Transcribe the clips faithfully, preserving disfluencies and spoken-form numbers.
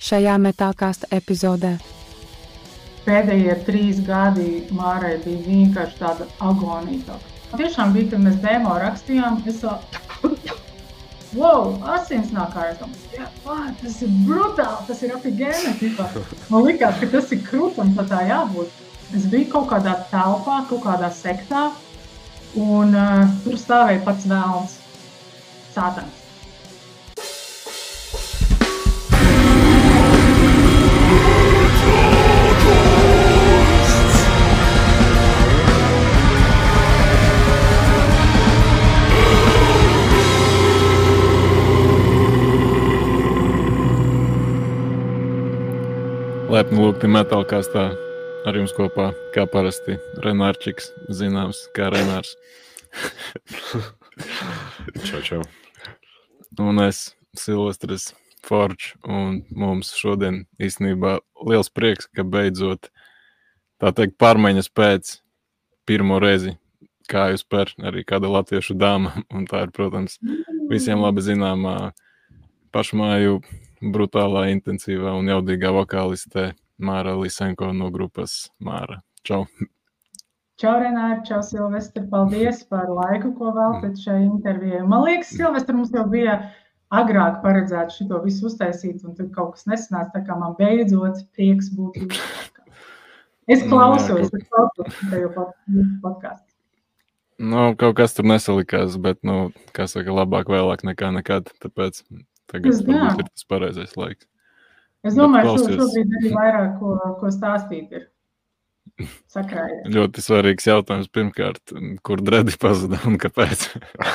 šajā metālkāsta epizodē. Pēdējie trīs gadi Mārai bija vienkārši tāda agonija. Tiešām bija, kad mēs demo rakstījām, es tā, wow, asins nāk ārā. Jā, tas ir brutāli, tas ir apigēne. Man likās, ka tas ir krūtam, tā tā jābūt. Es biju kaut kādā telpā, kaut kādā sektā, un uh, tur stāvēja pats velns, sātans. Laipni lūgti metālkāstā, ar jums kopā, kā parasti, Renārčiks, zināms, kā Renārs. Čau, čau. Un es, Silvestris Forč, un mums šodien īstenībā liels prieks, ka beidzot, tā teikt, pārmaiņas pēc pirmo reizi, kā jūs per arī kāda latviešu dāma, un tā ir, protams, visiem labi zināmā pašmāju brutālā, intensīvā un jaudīgā vokāliste Māra Lisenko no grupas Māra. Čau! Čau, Renāri, čau, Silvestri, paldies par laiku, ko veltat šai intervijai. Man liekas, Silvestri, mums jau bija agrāk paredzēts šito visu uztaisīt, un tad kaut kas nesanāca, tā kā man beidzot prieks būt jūs. Es klausos, es klausos tajo podcastu. Nu, kaut kas tur nesalikās, bet, nu, kā saka, labāk vēlāk nekā nekad, tāpēc tagad varbūt ir tas pareizais laiks. Es domāju, šo, šobrīd arī vairāk, ko, ko stāstīt ir sakrājies. Ļoti svarīgs jautājums pirmkārt, kur dredi pazuda un kāpēc?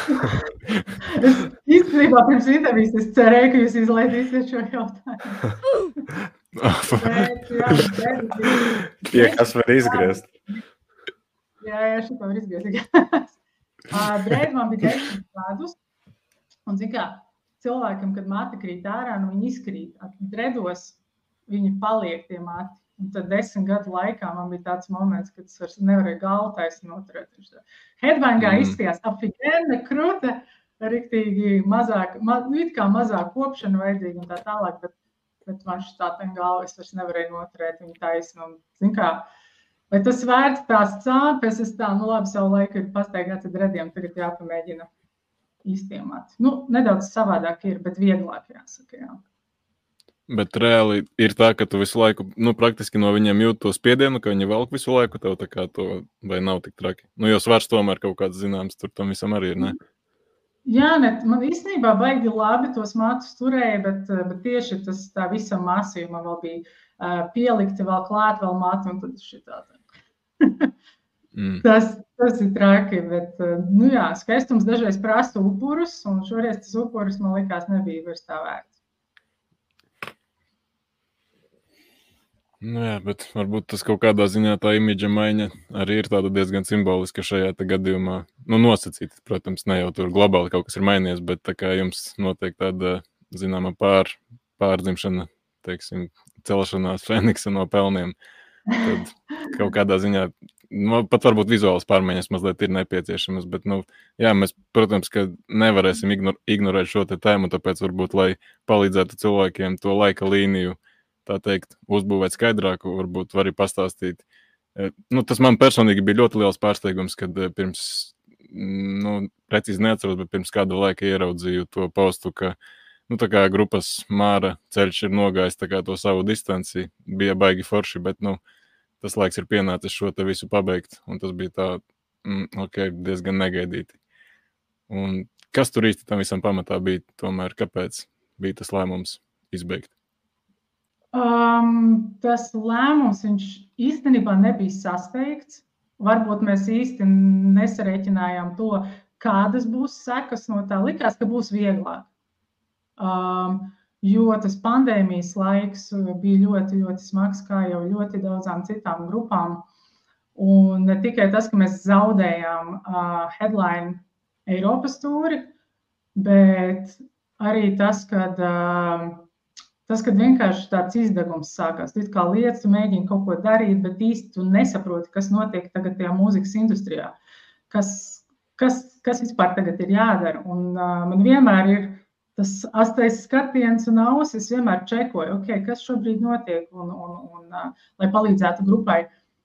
Es īstenībā pirms intervijas es cerēju, ka jūs izlaidīsiet šo jautājumu. Bet, jā, dredi. Tie, kas var izgriezt. Jā, jā, šito var izgriezt. Dredi man bija desmit gadus, un zin kā, cilvēkam, kad mati krīt ārā, nu viņi izkrīt. Dredos viņi paliek tie mati. Un tad desmit gadu laikā man bija tāds moments, kad es vairs nevarēju galvu taisni noturēt. Headbangā mm. izskatījās apigēne, krūta, riktīgi mazāk, ma, it kā mazāk kopšana vajadzīga un tā tālāk, bet, bet man šitā ten galvu es vairs nevarēju noturēt viņu taisni. Un, zin kā, vai tas vērts tās cāpes, es tā, nu labi, savu laiku ir pastaigāts ar drediem, tagad jāpamēģina īstiem mati. Nu, nedaudz savādāk ir, bet vieglāk jāsaka, jā. Bet reāli ir tā, ka tu visu laiku, nu, praktiski no viņiem jūt to spiedienu, ka viņi velk visu laiku tev tā kā to, vai nav tik traki? Nu, jo svars tomēr kaut kāds zināms, tur tam visam arī ir, ne? Jā, ne, man īstenībā baigi labi tos matus turēja, bet, bet tieši tas tā visam masījumam vēl bija uh, pielikti, vēl klāt, vēl matu, un tad šitā tā. Mm. Tas, tas ir traki, bet, nu jā, skaistums dažreiz prasa upurus, un šoreiz tas upurus, man likās, nebija vairs tā vērts. Nu jā, bet varbūt tas kaut kādā ziņā tā imidža maiņa arī ir tāda diezgan simboliska šajā te gadījumā. Nu, nosacīt, protams, ne jau tur globāli kaut kas ir mainījies, bet tā kā jums notiek tāda, zināma, pār, pārdzimšana, teiksim, celšanās Feniksa no pelniem, tad kaut kādā ziņā, nu, pat varbūt vizuālas pārmaiņas mazliet ir nepieciešamas, bet, nu, jā, mēs, protams, ka nevarēsim ignor, ignorēt šo te tēmu, tāpēc varbūt, lai palīdzētu cilvēkiem to laika līniju, tā teikt, uzbūvēt skaidrāku, varbūt var arī pastāstīt. Nu, tas man personīgi bija ļoti liels pārsteigums, kad pirms, nu, precīzi neatceros, bet pirms kāda laika ieraudzīju to postu, ka, nu, tā kā grupas Māra ceļš ir nogājis tā kā to savu distanci, bija baigi forši, bet, nu, tas laiks ir pienācis šo te visu pabeigt, un tas bija tā, mm, ok, diezgan negaidīti. Un kas tur īsti tam visam pamatā bija tomēr, kāpēc bija tas lēmums izbeigt? Um, tas lēmums, viņš īstenībā nebija sasteigts. Varbūt mēs īsti nesarēķinājām to, kādas būs sekas no tā. Likās, ka būs vieglāk. Um, jo tas pandēmijas laiks bija ļoti, ļoti smags, kā jau ļoti daudzām citām grupām. Un ne tikai tas, ka mēs zaudējām uh, headline Eiropas tūri, bet arī tas, kad... Uh, Tas, kad vienkārši tāds izdegums sākās, tu it kā lietas, tu mēģini kaut ko darīt, bet īsti tu nesaproti, kas notiek tagad tajā mūzikas industrijā, kas, kas, kas vispār tagad ir jādara. Un uh, man vienmēr ir tas astais skatiens un ausis vienmēr čekoja, ok, kas šobrīd notiek, un, un, un, uh, lai palīdzētu grupai.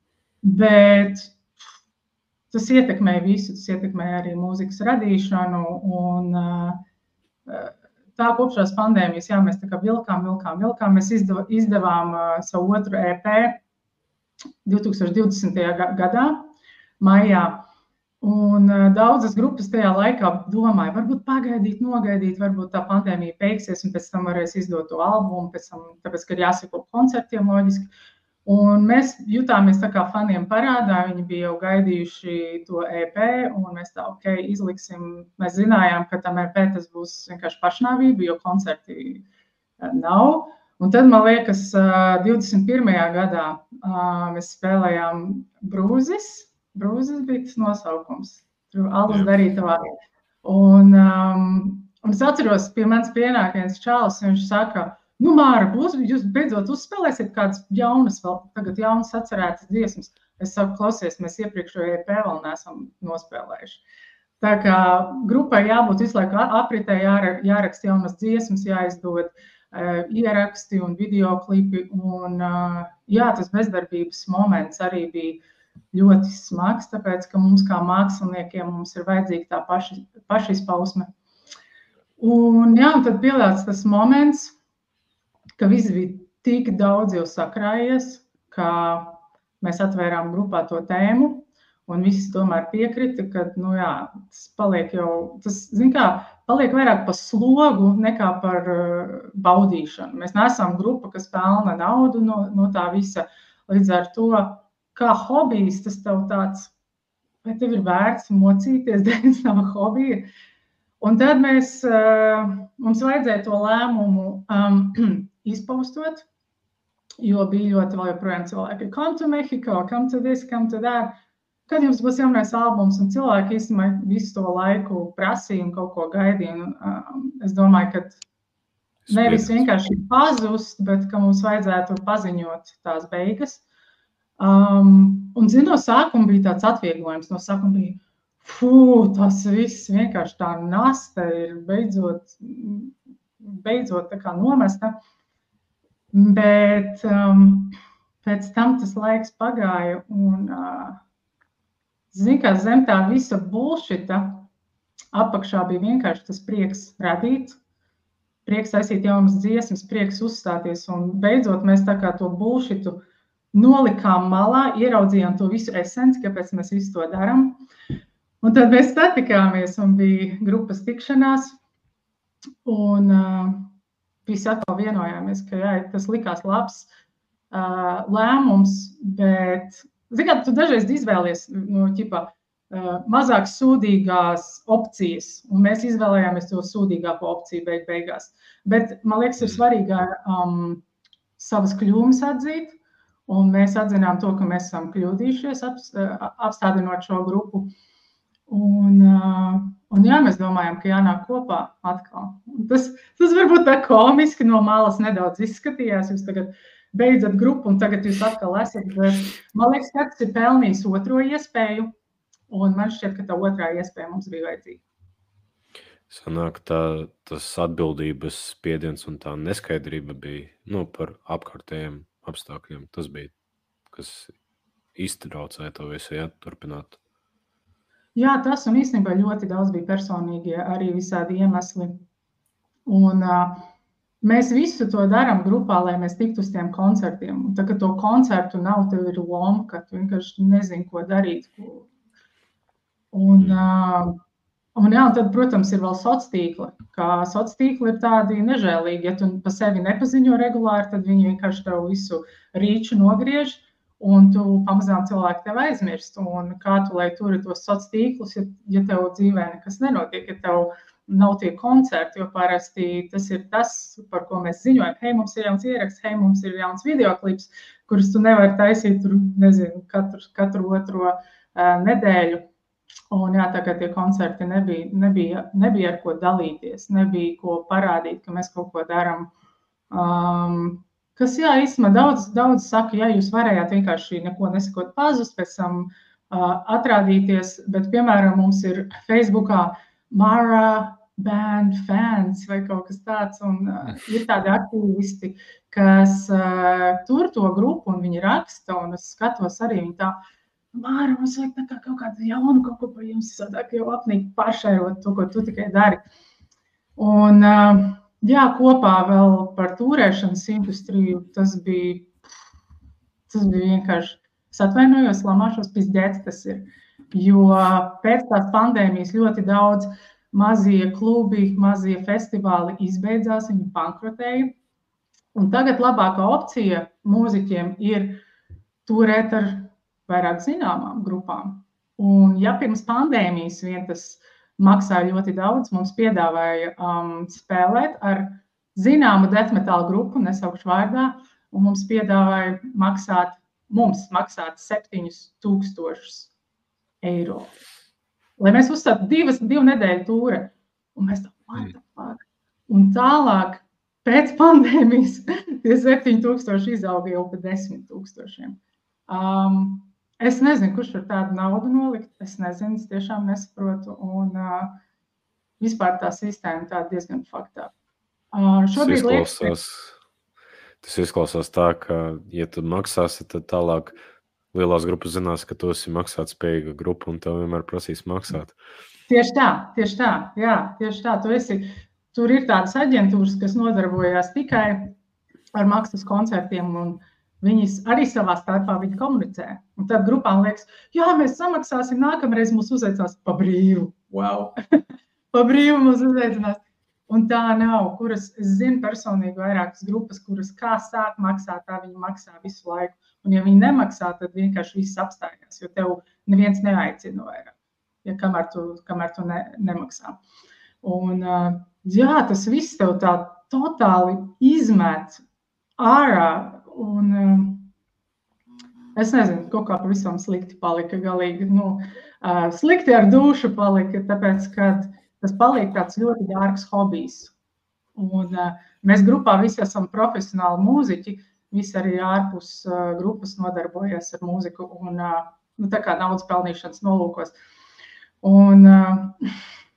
Bet tas ietekmēja visu, tas ietekmēja arī mūzikas radīšanu, un uh, tā kopšās pandēmijas, jā, mēs tā kā vilkām, vilkām, vilkām, mēs izdev, izdevām uh, savu otru E P divtūkstoš divdesmitajā gadā, maijā, un uh, daudzas grupas tajā laikā domāja, varbūt pagaidīt, nogaidīt, varbūt tā pandēmija beigsies, un pēc tam varēs izdot to albumu, pēc tam, tāpēc, ka ir jāseko koncertiem loģiski. Un mēs jutāmies tā kā faniem parādā, viņi bija jau gaidījuši to E P, un mēs tā, ok, izliksim, mēs zinājām, ka tam E P tas būs vienkārši pašnāvība, jo koncerti nav. Un tad, man liekas, divdesmit pirmajā gadā mēs spēlējām Brūzis, Brūzis bija tas nosaukums, tur alus darītavā. Un, um, un es atceros, pie mans pienāk viens čalis, viņš saka, nu, Māra, būs, jūs beidzot uzspēlēsiet kādas jaunas, vēl tagad jaunas atcerētas dziesmas. Es saku, klausies, mēs iepriekšējo E P vēl neesam nospēlējuši. Tā kā grupai jābūt visu laiku apritē, jāraksta jaunas dziesmas, jāizdod uh, ieraksti un videoklipi. Un, uh, jā, tas bezdarbības moments arī bija ļoti smags, tāpēc, ka mums kā māksliniekiem mums ir vajadzīga tā paši, pašizpausme. Un jā, un tad pielāts tas moments, ka viss bija tik daudz jau sakrājies, ka mēs atvērām grupā to tēmu, un visi tomēr piekrita, ka, nu jā, tas paliek jau, tas, zin kā, paliek vairāk par slogu nekā par uh, baudīšanu. Mēs neesam grupa, kas pelna naudu no, no tā visa, līdz ar to, kā hobijs, tas tev tāds, vai tev ir vērts mocīties dēļ sava hobija. Un tad mēs, uh, mums vajadzēja to lēmumu um, izpaustot, jo bija ļoti vēl joprojām cilvēki, come to Mexico, come to this, come to that. Kad jums būs jaunais albums, un cilvēki īstenībā visu to laiku prasīja un kaut ko gaidīja. Un, um, es domāju, ka nevis vienkārši pazust, bet ka mums vajadzētu paziņot tās beigas. Um, un, zinu, no sākuma bija tāds atvieglojums, no sākuma bija, fū, tas viss vienkārši tā nasta ir beidzot, beidzot tā kā nomesta. Bet um, pēc tam tas laiks pagāja un, uh, zin kā, zem tā visa bullshita apakšā bija vienkārši tas prieks radīt, prieks taisīt jaunas dziesmas, prieks uzstāties un beidzot mēs tā kā to bullshitu nolikām malā, ieraudzījām to visu esenci, kāpēc mēs visu to daram. Un tad mēs satikāmies un bija grupas tikšanās un uh, visi atkal vienojāmies, ka jā, tas likās labs uh, lēmums, bet, zin kā, tu dažreiz izvēlies no ķipa uh, mazāk sūdīgās opcijas, un mēs izvēlējāmies to sūdīgāko opciju beig beigās. Bet, man liekas, ir svarīgāk um, savas kļūmes atzīt, un mēs atzinām to, ka mēs esam kļūdījušies ap, apstādinot šo grupu. Un, uh, un jā, mēs domājam, ka jānāk kopā atkal. Tas, tas varbūt tā komiski no malas nedaudz izskatījās, jūs tagad beidzat grupu un tagad jūs atkal esat, bet man liekas, ka tas ir pelnījis otro iespēju, un man šķiet, ka tā otrā iespēja mums bija vajadzīga. Sanāk, tā, tas atbildības spiediens un tā neskaidrība bija, nu, par apkārtējiem apstākļiem. Tas bija, kas iztraucēja to visu, jā, turpināt. Jā, tas un īstenībā ļoti daudz bija personīgie arī visādi iemesli. Un uh, mēs visu to darām grupā, lai mēs tiktu uz tiem koncertiem. Un tā, ka to koncertu nav, tev ir loma, ka tu vienkārši nezini, ko darīt. Un, uh, un jā, un tad, protams, ir vēl sociātīkli. Kā sociātīkli ir tādi nežēlīgi. Ja tu pa sevi nepaziņo regulāri, tad viņi vienkārši tev visu rīču nogriež. Un tu pamazām cilvēki tev aizmirst, un kā tu, lai turi tos sociālos tīklus, ja, ja tev dzīvē nekas nenotiek, ja tev nav tie koncerti, jo parasti tas ir tas, par ko mēs ziņojam. Hei, mums ir jauns ieraksts, hei, mums ir jauns videoklips, kurus tu nevari taisīt, tur, nezinu, katru, katru otro uh, nedēļu. Un jā, tā kā tie koncerti nebija, nebija, nebija ar ko dalīties, nebija ko parādīt, ka mēs kaut ko daram. Um, Kas, jā, īstenībā daudz, daudz saka, ja jūs varējāt vienkārši neko nesakot pazust, pēc tam uh, atrādīties, bet, piemēram, mums ir Facebookā Mara band fans vai kaut kas tāds. Un, uh, ir tādi aktīvisti, kas uh, tur to grupu un viņi raksta, un es skatos arī viņi tā, Māra, mums vajag tā kā kaut kādu jaunu kaut ko par jums, sadāk jau apnīgi pašērot to, ko tu tikai dari. Un, uh, jā, kopā vēl par tūrēšanas industriju, tas bija, tas bija vienkārši, es atvainojos, lamāšos, pizdēts tas ir, jo pēc tās pandēmijas ļoti daudz mazie klubi, mazie festivāli izbeidzās, viņi bankrotēja. Un tagad labākā opcija mūziķiem ir turēt ar vairāk zināmām grupām. Un ja pirms pandēmijas vien tas maksāja ļoti daudz, mums piedāvāja um, spēlēt ar zināmu death metal grupu, nesaukšu vārdā, un mums piedāvāja maksāt, mums maksāt septiņus tūkstošus eiro. Lai mēs uzstātu divas, divu nedēļu tūre. Un mēs tā, what the fuck? Un tālāk, pēc pandēmijas, tie septiņi tūkstoši izauga jau pa desmit tūkstošiem. Um, es nezinu, kurš var tādu naudu nolikt. Es nezinu, es tiešām nesaprotu. Un uh, vispār tā sistēma tā diezgan faktā. Uh, šobrīd tas, izklausās, tas izklausās tā, ka, ja tu maksāsi, tad tālāk lielās grupas zinās, ka tu esi maksāt spējīga grupa un tev vienmēr prasīs maksāt. Tieši tā, tieši tā, jā, tieši tā. Tu esi, tur ir tādas aģentūras, kas nodarbojās tikai ar maksas koncertiem un viņas arī savā starpā viņi komunicē. Un tad grupām liekas, jā, mēs samaksāsim, nākamreiz mūs uzaicinās pa brīvu. Wow! Pa brīvu mūs uzaicinās. Un tā nav, kuras es zinu personīgi vairākas grupas, kuras kā sāk maksāt, tā viņi maksā visu laiku. Un ja viņi nemaksā, tad vienkārši viss apstājās, jo tev neviens neaicina vairāk, ja kamēr tu, kamēr tu ne, nemaksā. Un jā, tas viss tev tā totāli izmet ārā. Un um, es nezinu, kaut kā pavisam slikti palika galīgi. Nu, uh, slikti ar dušu palika, tāpēc, ka tas paliek tāds ļoti dārgs hobijs. Un uh, mēs grupā visi esam profesionāli mūziķi, visi arī ārpus uh, grupas nodarbojas ar mūziku un uh, nu, tā kā naudas pelnīšanas nolūkos. Un, uh,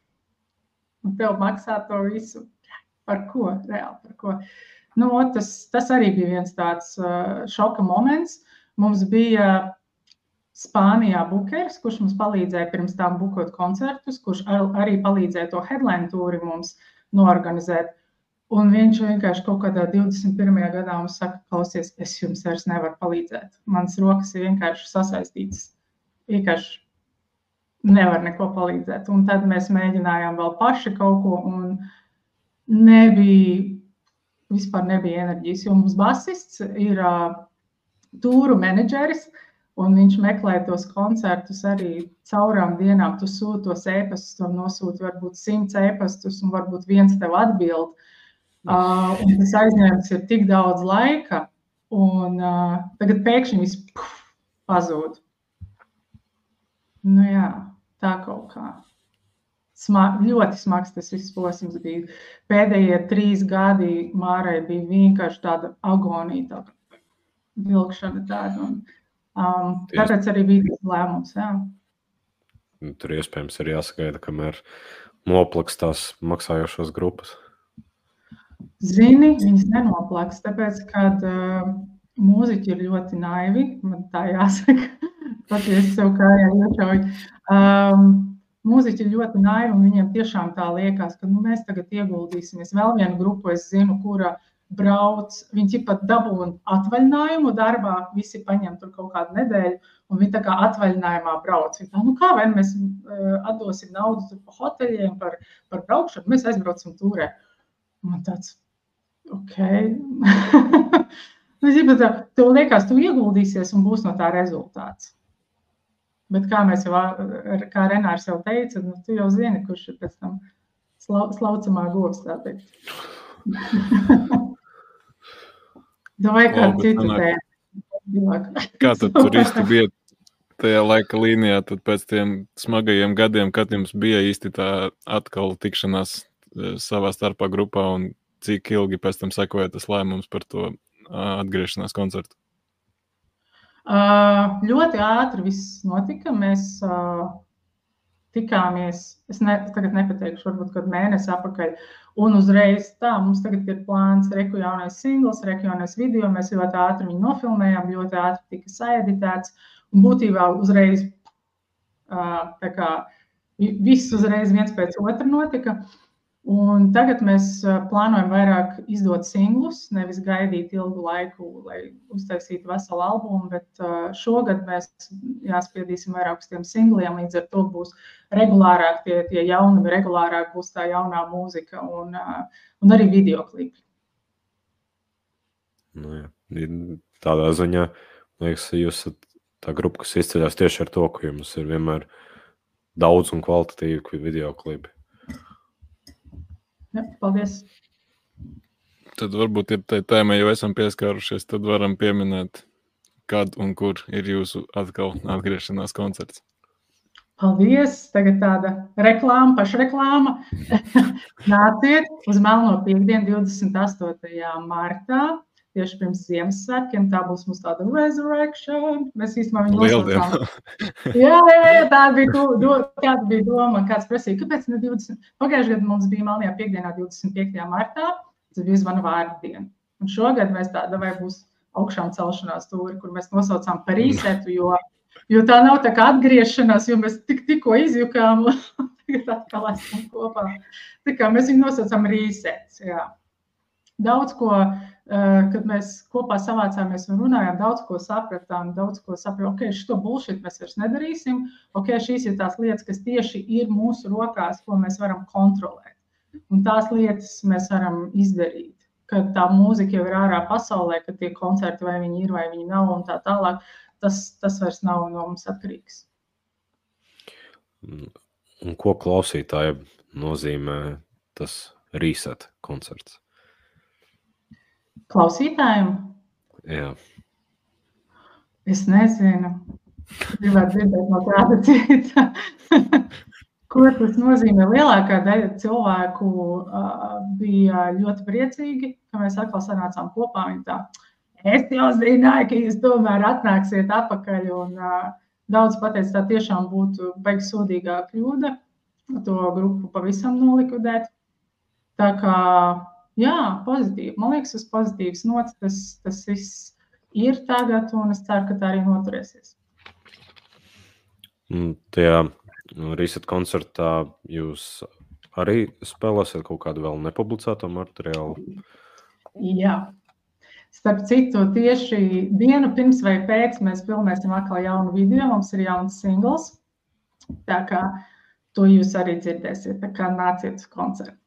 un tev maksā to visu. Par ko? Reāli par ko? Nu, tas, tas arī bija viens tāds uh, šoka moments. Mums bija Spānijā bukers, kurš mums palīdzēja pirms tām bukot koncertus, kurš ar, arī palīdzēja to headline tūri mums noorganizēt. Un viņš vienkārši kaut kādā divdesmit pirmajā gadā mums saka, klausies, es jums vairs nevaru palīdzēt. Mans rokas ir vienkārši sasaistītas. Vienkārši nevar neko palīdzēt. Un tad mēs mēģinājām vēl paši kaut ko un nebija... Vispār nebija enerģijas, jo mums basists ir uh, tūru menedžeris, un viņš meklē tos koncertus arī caurām dienām. Tu sūti tos ēpastus, tu nosūti varbūt simts ēpastus, un varbūt viens tev atbild. Uh, un tas aizņēmis ir tik daudz laika, un uh, tagad pēkšņi viss puf, pazūd. Nu jā, tā kaut kā. Smag, ļoti smags tas viss posms bija. Pēdējie trīs gadi Mārai bija vienkārši tāda agonija, tāda vilkšana tāda. Un, um, tāpēc arī bija tas lēmums, jā. Tur iespējams arī jāsagaida, kamēr noplaks tās maksājošos grupas. Zini, viņas nenoplaks, tāpēc, kad uh, mūziķi ir ļoti naivi, man tā jāsaka, patiesi sev kājā iečauj. Um, Mūziķi ir ļoti naivi, un viņiem tiešām tā liekas, ka nu, mēs tagad ieguldīsimies. Vēl vienu grupu es zinu, kura brauc, viņi pat dabūna atvaļinājumu darbā, visi paņem tur kaut kādu nedēļu, un viņi tā kā atvaļinājumā brauc. Viņi tā, nu kā, vai mēs uh, atdosim naudu tur pa hoteļiem par, par braukšanu, mēs aizbraucam tūrē. Man tāds, ok. Tev liekas, tu ieguldīsies un būs no tā rezultāts. Bet kā mēs jau, kā Renārs jau teica, nu, tu jau zini, kurš ir pēc tam slau, slaucamā govs, tā teikt. Vai kādu citu tēmu? Kā tad tur īsti bija tajā laika līnijā, tad pēc tiem smagajiem gadiem, kad jums bija īsti tā atkal tikšanās savā starpā grupā un cik ilgi pēc tam sekoja tas lēmums par to atgriešanās koncertu? Uh, ļoti ātri viss notika. Mēs uh, tikāmies, es ne, tagad nepateikšu, varbūt kādu mēnesi apakaļ, un uzreiz tā, mums tagad ir plāns reku jaunais singls, reku jaunais video, mēs ļoti ātri viņu nofilmējām, ļoti ātri tika saeditēts, un būtībā uzreiz, tā kā, viss uzreiz viens pēc otra notika. Un tagad mēs plānojam vairāk izdot singlus, nevis gaidīt ilgu laiku, lai uztaisītu veselu albumu, bet šogad mēs jāspiedīsim vairāk uz tiem singliem, līdz ar to būs regulārāk tie, tie jaunumi, regulārāk būs tā jaunā mūzika un, un arī videoklipi. Nu jā, tādā ziņā, liekas, jūs esat tā grupa, kas izceļās tieši ar to, ka jums ir vienmēr daudz un kvalitatīvi videoklipi. Jā, paldies. Tad varbūt ir tā tēma, jau esam pieskārušies, tad varam pieminēt, kad un kur ir jūsu atkal atgriešanās koncerts. Paldies! Tagad tāda reklāma, pašreklāma. Nāciet uz Melno piekdienu divdesmit astotajā martā, tieši pirms Ziemassvētkiem, tā būs mums tāda resurrection. Mēs īstenībā viņu nosaucām. Jā, jā, jā, tāda bija, do, do, tāda bija doma. Kāds prasīja, kāpēc ne divdesmit? Pagājušajā gadā mums bija Melnajā piekdienā divdesmit piektajā martā, tas bija zvana vārdu diena. Un šogad mēs tāda vai būs augšām celšanās tūri, kur mēs nosaucām par resetu, jo, jo tā nav tā kā atgriešanās, jo mēs tik, tikko izjukām un tagad atkal esam kopā. Tā kā mēs viņu nosaucām resets, jā. Daudz ko, kad mēs kopā savācāmies un runājām, daudz ko sapratām, daudz ko sapratām, ok, šito bullshit mēs vairs nedarīsim, ok, šīs ir tās lietas, kas tieši ir mūsu rokās, ko mēs varam kontrolēt. Un tās lietas mēs varam izdarīt, kad tā mūzika jau ir ārā pasaulē, kad tie koncerti vai viņi ir vai viņi nav un tā tālāk, tas, tas vairs nav no mums atkarīgs. Un ko klausītājiem nozīmē tas reset koncerts? Klausītājiem? Jā. Es nezinu. Gribētu dzirdēt no kāda cita. Ko tas nozīmē? Lielākā daļa cilvēku uh, bija ļoti priecīgi, ka mēs atkal sanācām kopā. Viņi tā, es jau zināju, ka jūs tomēr atnāksiet atpakaļ. Un uh, daudz pateica, tā tiešām būtu beigas sodīgā kļūda to grupu pavisam nolikvidēt. Tā kā jā, pozitīvi. Man liekas, uz pozitīvas nots tas, tas viss ir tagad, un es ceru, ka tā arī noturēsies. Tajā reset koncertā jūs arī spēlēsiet kaut kādu vēl nepublicēto materiālu? Jā. Starp citu, tieši dienu pirms vai pēc mēs filmēsim atkal jaunu video, mums ir jauns singls, tā kā to jūs arī dzirdēsiet, tā kā nāciet uz koncertu.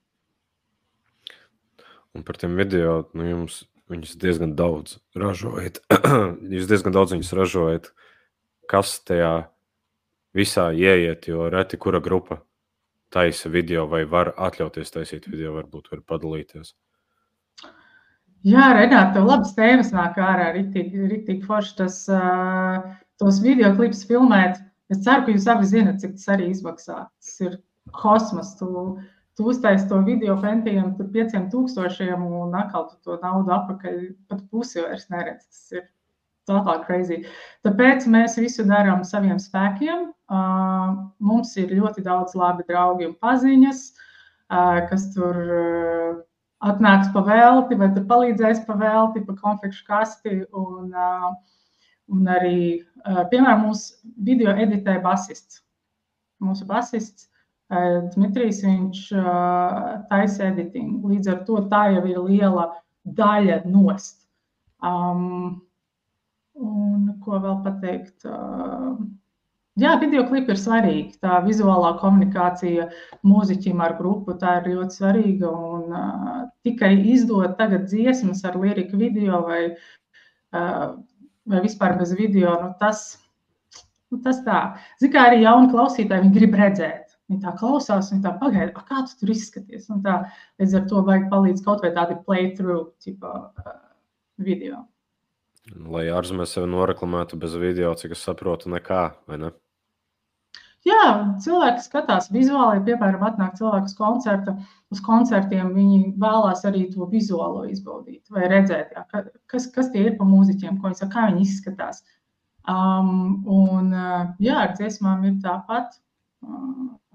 Un par tiem video, nu jums viņus diezgan daudz ražojat. Jūs diezgan daudz viņus ražojat. Kas tajā visā ieiet, jo reti kura grupa taisa video vai var atļauties taisīt video, varbūt var padalīties? Jā, Renāt, tev labas tēmas nāk ārā, riktīgi, riktīgi forši tas, uh, tos videoklips filmēt. Es ceru, ka jūs abi zinat, cik tas arī izmaksā. Tas ir kosmos, tu... Tu uztaisi to video pentiem tur pieciem tūkstošiem un atkal tu to naudu apakaļ pat pusi vairs neredz. Tas ir totāli crazy. Tāpēc mēs visu darām saviem spēkiem. Uh, mums ir ļoti daudz labi draugi un paziņas, uh, kas tur uh, atnāks pa velti vai tur palīdzēs pa velti, pa konfekšu kasti. Un, uh, un arī, uh, piemēram, mūsu video editē basists. Mūsu basists. Dmitrijs, viņš taisa editing. Līdz ar to tā jau ir liela daļa nost. Um, un ko vēl pateikt? Uh, jā, videoklipi ir svarīgi. Tā vizuālā komunikācija mūziķim ar grupu, tā ir ļoti svarīga. Un uh, tikai izdot tagad dziesmas ar liriku video vai, uh, vai vispār bez video, nu tas, nu tas tā. Zin kā arī jauni klausītāji, viņi grib redzēt. Viņi tā klausās, viņi tā pagaida, kā tu tur izskaties. Un tā, līdz ar to vajag palīdz kaut vai tādi play-through tipa uh, video. Lai ārzemēs sevi noreklamētu bez video, cik es saprotu, nekā, vai ne? Jā, cilvēki skatās vizuāli, piemēram, atnāk cilvēku uz koncerta, uz koncertiem viņi vēlās arī to vizuālo izbaudīt vai redzēt, jā, kas, kas tie ir pa mūziķiem, ko viņi saka, kā viņi izskatās. Um, un, jā, ar dziesmām ir tāpat. Uh,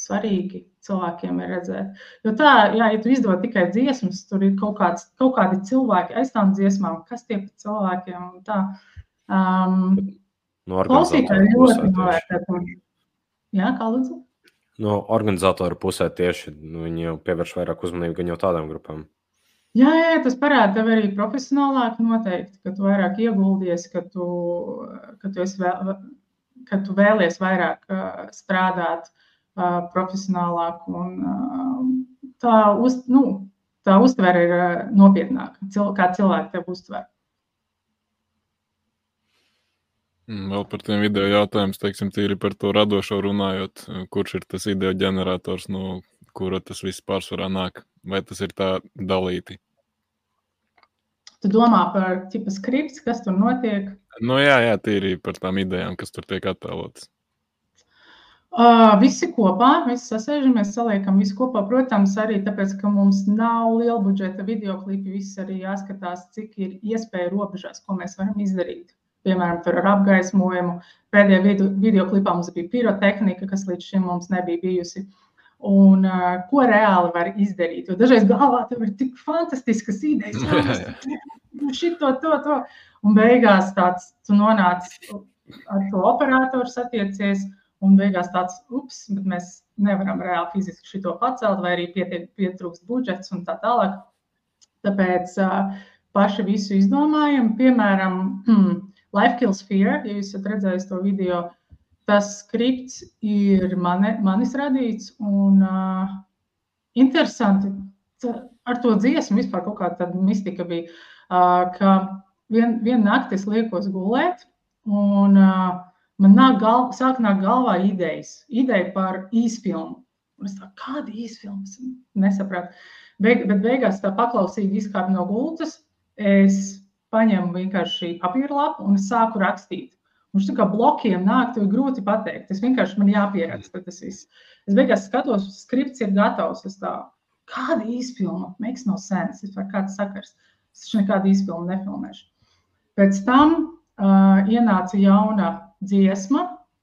svarīgi cilvēkiem ir redzēt. Jo tā, jā, ja tu izdod tikai dziesmas, tur ir kaut, kāds, kaut kādi cilvēki aiz tām dziesmām, kas tie par cilvēkiem un tā. Um, no klausītāji ļoti novērtēt. Jā, kā lūdzu? No organizatora pusē tieši nu, viņi jau pievērš vairāk uzmanību gan jau tādām grupām. Jā, jā, tas parāda tev arī profesionālāk noteikti, ka tu vairāk ieguldies, ka tu, ka tu, vēl, ka tu vēlies vairāk uh, strādāt uh, profesionālāk. Un, uh, tā, uz, nu, tā uztvere ir uh, nopietnāka, cil, kā cilvēki tev uztver. Vēl par tiem video jautājums, teiksim, tīri par to radošo runājot, kurš ir tas ideo ģenerators, no kura tas viss pārsvarā nāk, vai tas ir tā dalīti? Tu domā par tipa skripts, kas tur notiek? Nu jā, jā, tīri par tām idejām, kas tur tiek attēlotas. Uh, visi kopā, visi sasēžamies, saliekam visi kopā, protams, arī tāpēc, ka mums nav liela budžeta videoklipi, viss arī jāskatās, cik ir iespēja robežās, ko mēs varam izdarīt. Piemēram, tur ar apgaismojumu. Pēdējā video, videoklipā mums bija pirotehnika, kas līdz šim mums nebija bijusi. Un uh, ko reāli var izdarīt? Jo dažreiz galvā tev ir tik fantastiskas idejas. Šito, to, to. Un beigās tāds, tu nonāc ar to operatoru satiecies, un beigās tāds, ups, bet mēs nevaram reāli fiziski šito pacelt, vai arī pietiek, pietrūkst budžets un tā tālāk. Tāpēc uh, paši visu izdomājam. Piemēram, hmm, Life Kills Fear, ja jūs esat redzējis to video, tas skripts ir mani, manis radīts un uh, interesanti, ar to dziesmu vispār kaut kā tāda mistika bija, uh, ka vien, vien nakti es liekos gulēt un uh, man nāk gal, sāk nāk galvā idejas, ideja par īsfilmu. Un es tā, kāda īsfilmas? Nesapratu. Beig, bet beigās tā paklausīgi izkāp no gultas, es paņemu vienkārši papīra lapu un es sāku rakstīt. Un šis tā kā blokiem nāk, tev ir grūti pateikt. Es vienkārši man jāpieraksta tas viss. Es beigās skatos, skripts ir gatavs. Es tā, kāda īsfilma? Makes no sense. Es var kāds sakars. Es taču nekādu īsfilmu nefilmēšu. Pēc tam uh, ienāca jauna dziesma.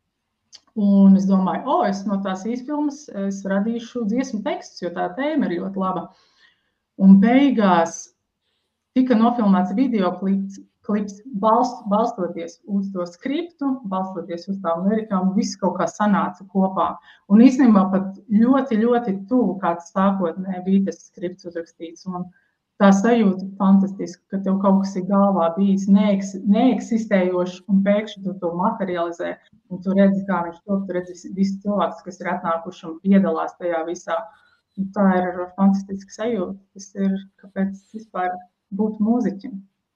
Un es domāju, o, es no tās īsfilmas es radīšu dziesmu tekstus, jo tā tēma ir ļoti laba. Un beigās tika nofilmēts videoklips, klips balst, balstoties uz to skriptu, balstoties uz tām lirikām, viss kaut kā sanāca kopā. Un īstenībā pat ļoti, ļoti tuvu kāds sākotnē bija tas skripts uzrakstīts. Un tā sajūta fantastiski, ka tev kaut kas ir galvā bijis neeks, neeksistējošs un pēkšņi tu to materializē. Un tu redzi, kā viņš to, tu redzi visi cilvēks, kas ir atnākuši un piedalās tajā visā. Un tā ir fantastiska sajūta. Tas ir, kāpēc vispār būt mūziķim.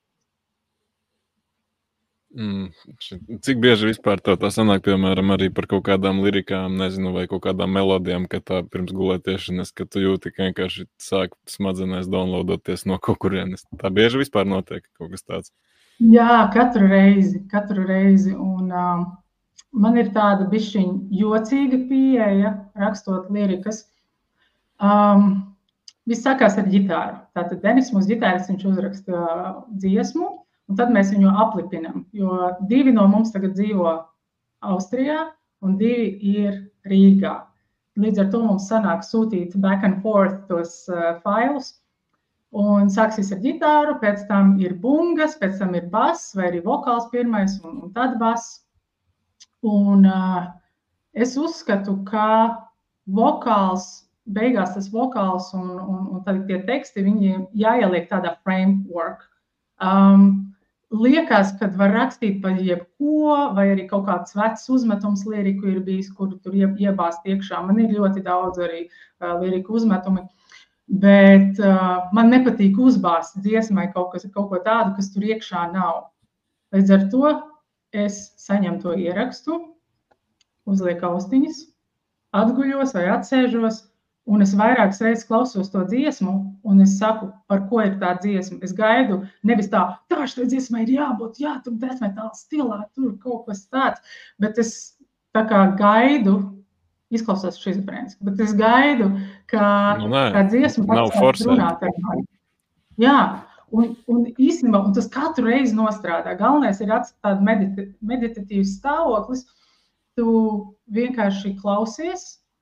Mm, cik bieži vispār tā, tā sanāk, piemēram, arī par kaut kādām lirikām, nezinu, vai kaut kādām melodijām, ka tā pirms gulētiešanas, ka tu jūti, ka vienkārši sāk smadzenēs downloadoties no kaut kurienes. Tā bieži vispār notiek kaut kas tāds? Jā, katru reizi, katru reizi. Un um, man ir tāda bišķiņa jocīga pieeja, rakstot lirikas. Um, Viss sākās ar ģitāru. Tātad Denis mūsu ģitāris, viņš uzraksta dziesmu, un tad mēs viņu aplipinam, jo divi no mums tagad dzīvo Austrijā, un divi ir Rīgā. Līdz ar to mums sanāk sūtīt back and forth tos uh, failus, un sāksies ar ģitāru, pēc tam ir bungas, pēc tam ir bass, vai arī vokāls pirmais, un, un tad bass. Un uh, es uzskatu, ka vokāls, beigās tas vokāls un, un, un tad tie teksti, viņi jāieliek tādā framework. Um, liekas, kad var rakstīt par jebko, vai arī kaut kāds vecs uzmetums liriku ir bijis, kuru tur iebāzt iekšā. Man ir ļoti daudz arī uh, liriku uzmetumi, bet uh, man nepatīk uzbāzt dziesmai kaut, kas, kaut ko tādu, kas tur iekšā nav. Līdz ar to es saņemu to ierakstu, uzlieku austiņas, atguļos vai atsēžos, un es vairākas reizes klausos to dziesmu, un es saku, par ko ir tā dziesma. Es gaidu, nevis tā, tā šai dziesmai ir jābūt, jā, tur deathmetal stilā, tur kaut kas tāds, bet es tā kā gaidu, izklausās šizofrēniski, bet es gaidu, ka nu, nē, tā dziesma pats runāt ar mani. Jā, un, un īstenībā, un tas katru reizi nostrādā. Galvenais ir atstāt medita- meditatīvs stāvoklis, tu vienkārši klausies,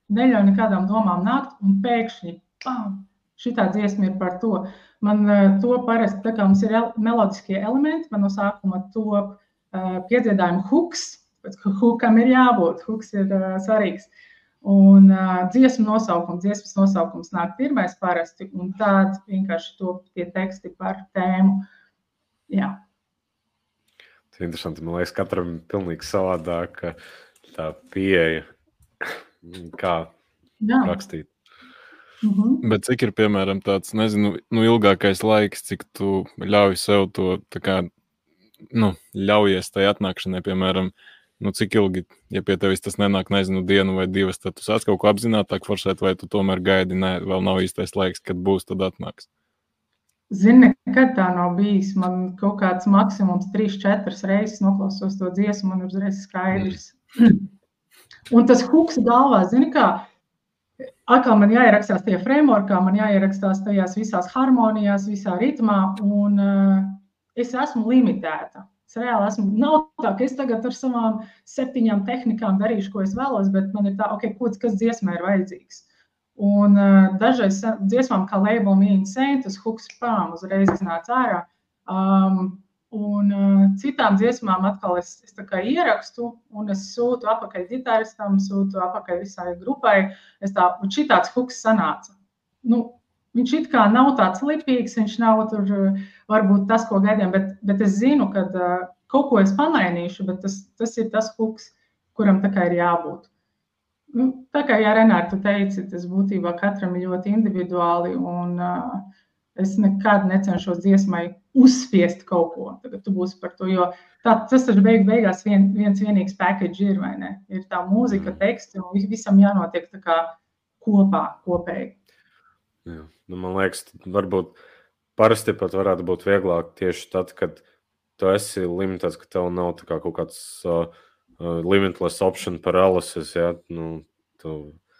neļauj nekādām domām nākt, un pēkšņi, pam, šitā dziesma ir par to. Man to parasti, tā kā mums ir melodiskie elementi, man no sākuma top uh, piedziedājuma huks, pēc ka hukam ir jābūt, huks ir uh, svarīgs. Un uh, dziesmu nosaukums, dziesmas nosaukums nāk pirmais parasti, un tād vienkārši top tie teksti par tēmu. Jā. Tas ir interesanti, man liekas, katram pilnīgi savādāk tā pieeja, kā Jā. rakstīt. Mhm. Bet cik ir, piemēram, tāds, nezinu, nu, ilgākais laiks, cik tu ļauj sev to, tā kā, nu, ļaujies tai atnākšanai, piemēram, nu, cik ilgi, ja pie tevis tas nenāk, nezinu, dienu vai divas, tad tu sāc kaut ko apzinātāk forsēt, vai tu tomēr gaidi, nē, vēl nav īstais laiks, kad būs, tad atnāks? Zini, nekad tā nav bijis. Man kaut kāds maksimums trīs, četras reizes noklausos to dziesmu, man uzreiz skaidrs. Mm. Un tas huks galvā, zini kā, atkal man jāierakstās tie frameworkā, man jāierakstās tajās visās harmonijās, visā ritmā, un uh, es esmu limitēta. Es reāli esmu, nav tā, ka es tagad ar savām septiņām tehnikām darīšu, ko es vēlos, bet man ir tā, ok, kods, kas dziesmē ir vajadzīgs. Un uh, dažreiz dziesmām kā Label Me Insane, tas huks pām uzreiz iznāca ārā. Um, un uh, citām dziesmām atkal es, es tā kā ierakstu un es sūtu apakaļ ģitāristam, sūtu apakaļ visai grupai. Es tā, un šitāds huks sanāca. Nu, viņš it kā nav tāds lipīgs, viņš nav tur uh, varbūt tas, ko gaidījām, bet, bet es zinu, ka uh, kaut ko es pamainīšu, bet tas, tas ir tas huks, kuram tā kā ir jābūt. Nu, tā kā, jā, Renāri, tu teici, tas būtībā katram ir ļoti individuāli, un uh, es nekad necenšos dziesmai uzspiest kaut ko. Tagad tu būsi par to, jo tā, tas taču beig, beigās vien, viens vienīgs package ir, vai ne? Ir tā mūzika, teksti, un visam jānotiek tā kā kopā, kopēji. Jā. Nu, man liekas, varbūt parasti pat varētu būt vieglāk tieši tad, kad tu esi limitēts, ka tev nav tā kā kaut kāds... Uh, Uh, limitless option paralysis, jā, nu, tu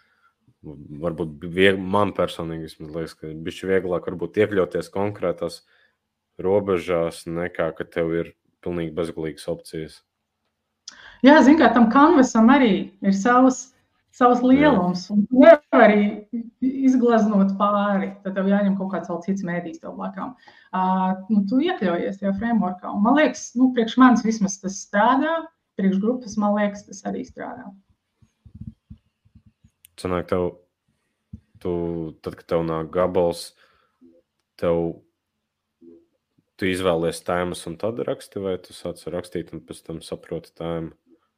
varbūt vieg, man personīgi, man liekas, ka bišķi vieglāk varbūt iekļauties konkrētās robežās, nekā, ka tev ir pilnīgi bezgalīgas opcijas. Jā, zin kā, tam canvasam arī ir savs, savs lielums, jā. Un tu nevar arī izglaznot pāri, tad tev jāņem kaut kāds vēl cits mēdījis tev blakām. Uh, nu, tu iekļaujies tajā frameworkā, un man liekas, nu, priekš manis vismaz tas strādā, priekš grupas, man liekas, tas arī strādā. Sanāk, tev, tu, tad, kad tev nāk gabals, tev, tu izvēlies tēmas un tad raksti, vai tu sāc rakstīt un pēc tam saproti tēmu?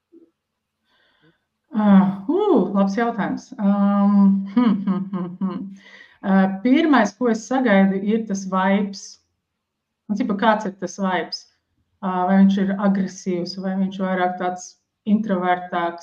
Uh, uh, labs jautājums. Um, hm, hm, hm, hm. Uh, pirmais, ko es sagaidu, ir tas vibes. Un, cipa, kāds ir tas vibes? Vai viņš ir agresīvs, vai viņš vairāk tāds introvertāks.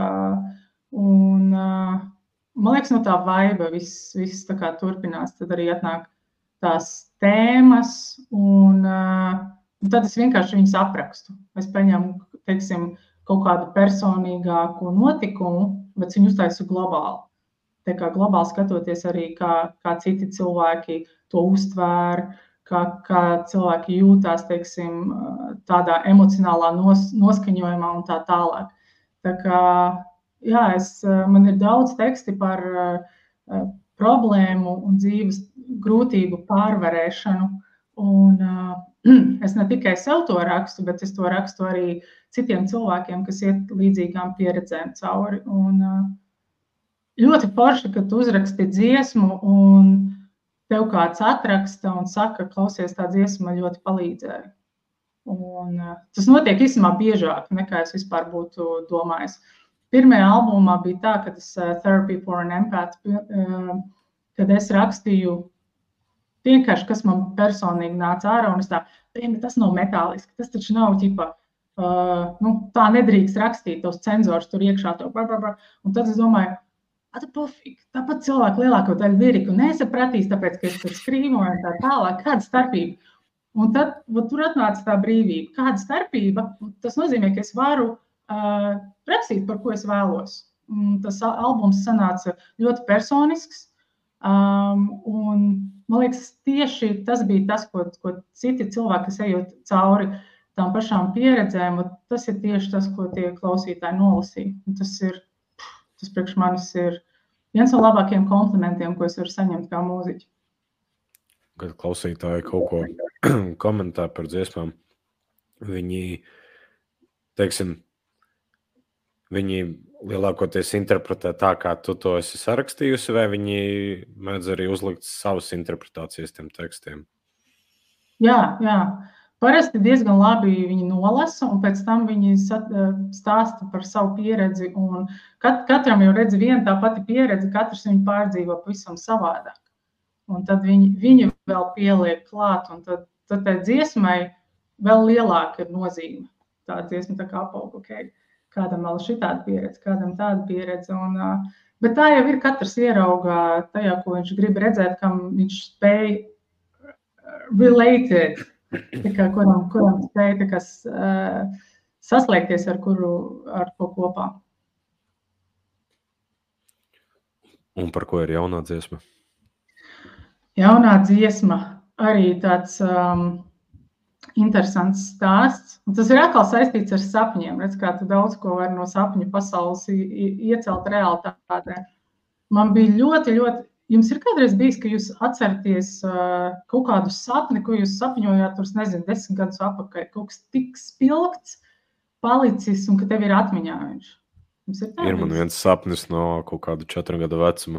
Un, man liekas, no tā vibe viss, viss tā kā turpinās. Tad arī atnāk tās tēmas, un, un tad es vienkārši viņas aprakstu. Es paņemu, teiksim, kaut kādu personīgāku notikumu, bet viņu uztaisu globāli. Tā kā globāli skatoties arī, kā, kā citi cilvēki to uztvēr, Kā, kā cilvēki jūtās, teiksim, tādā emocionālā nos, noskaņojumā un tā tālāk. Tā kā, jā, es, man ir daudz teksti par uh, problēmu un dzīves grūtību pārvarēšanu. Un uh, es ne tikai sev to rakstu, bet es to rakstu arī citiem cilvēkiem, kas iet līdzīgām pieredzēm cauri. Un uh, ļoti forši, ka tu uzraksti dziesmu un tev kāds atraksta un saka, klausies, tā dziesma ļoti palīdzēja. Un uh, tas notiek īstenībā biežāk, nekā es vispār būtu domājis. Pirmajā albumā bija tā, kad es uh, Therapy for an Empath, uh, kad es rakstīju vienkārši, kas man personīgi nāca ārā, un es tā, tas nav metāliski, tas taču nav ķipa, uh, nu, tā nedrīkst rakstīt, tos cenzors tur iekšā, to bra, bra, bra. Un tad es domāju, Ata pofīgi, tāpat cilvēku lielāko daļu liriku nesapratīs, tāpēc, ka es tur skrīmu un tā tālāk, kāda starpība. Un tad vat, tur atnāca tā brīvība. Kāda starpība? Tas nozīmē, ka es varu uh, rakstīt, par ko es vēlos. Un tas albums sanāca ļoti personisks. Um, un, man liekas, tieši tas bija tas, ko, ko citi cilvēki, kas ejot cauri tām pašām pieredzēm, tas ir tieši tas, ko tie klausītāji nolasīja. Un tas ir Tas priekš manis ir viens no labākajiem komplimentiem, ko es varu saņemt kā mūziķi. Kad klausītāji kaut ko komentē par dziesmām, viņi, teiksim, viņi lielākoties interpretē tā, kā tu to esi sarakstījusi, vai viņi mēdz arī uzlikt savas interpretācijas tiem tekstiem? Jā, jā. Parasti diezgan labi viņi nolasa, un pēc tam viņi stāsta par savu pieredzi. Un kat, katram jau redz viena tā pati pieredze, katrs viņu pārdzīvo pavisam savādāk. Un tad viņi, viņi vēl pieliek klāt, un tad, tad tai dziesmai vēl lielāka ir nozīme. Tā dziesma tā kā apaug, ok, kādam vēl šitāda pieredze, kādam tāda pieredze. Un, bet tā jau ir katrs ieraugā tajā, ko viņš grib redzēt, kam viņš spēj related, tā kā kuram, kuram spēj tā kā uh, saslēgties ar kuru, ar ko kopā. Un par ko ir jaunā dziesma? Jaunā dziesma arī tāds um, interesants stāsts. Un tas ir atkal saistīts ar sapņiem. Redz, kā tu daudz ko var no sapņu pasaules iecelt realitātē. Man bija ļoti, ļoti... Jums ir kādreiz bijis, ka jūs atceraties uh, kaut kādu sapni, ko jūs sapņojāt, tur, nezinu, desmit gadus apakaļ, kaut kas tik spilgts, palicis, un ka tev ir atmiņā viņš. Jums ir tā? Ir man viens sapnis no kaut kādu četru gadu vecuma.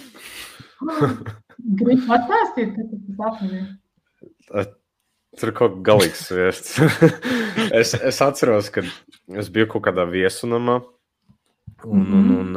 Gribu attāstīt, ka tas sapnis? Tur kaut galīgs sviests. es, es atceros, ka es biju kaut kādā viesunamā, un, mm-hmm. un, un,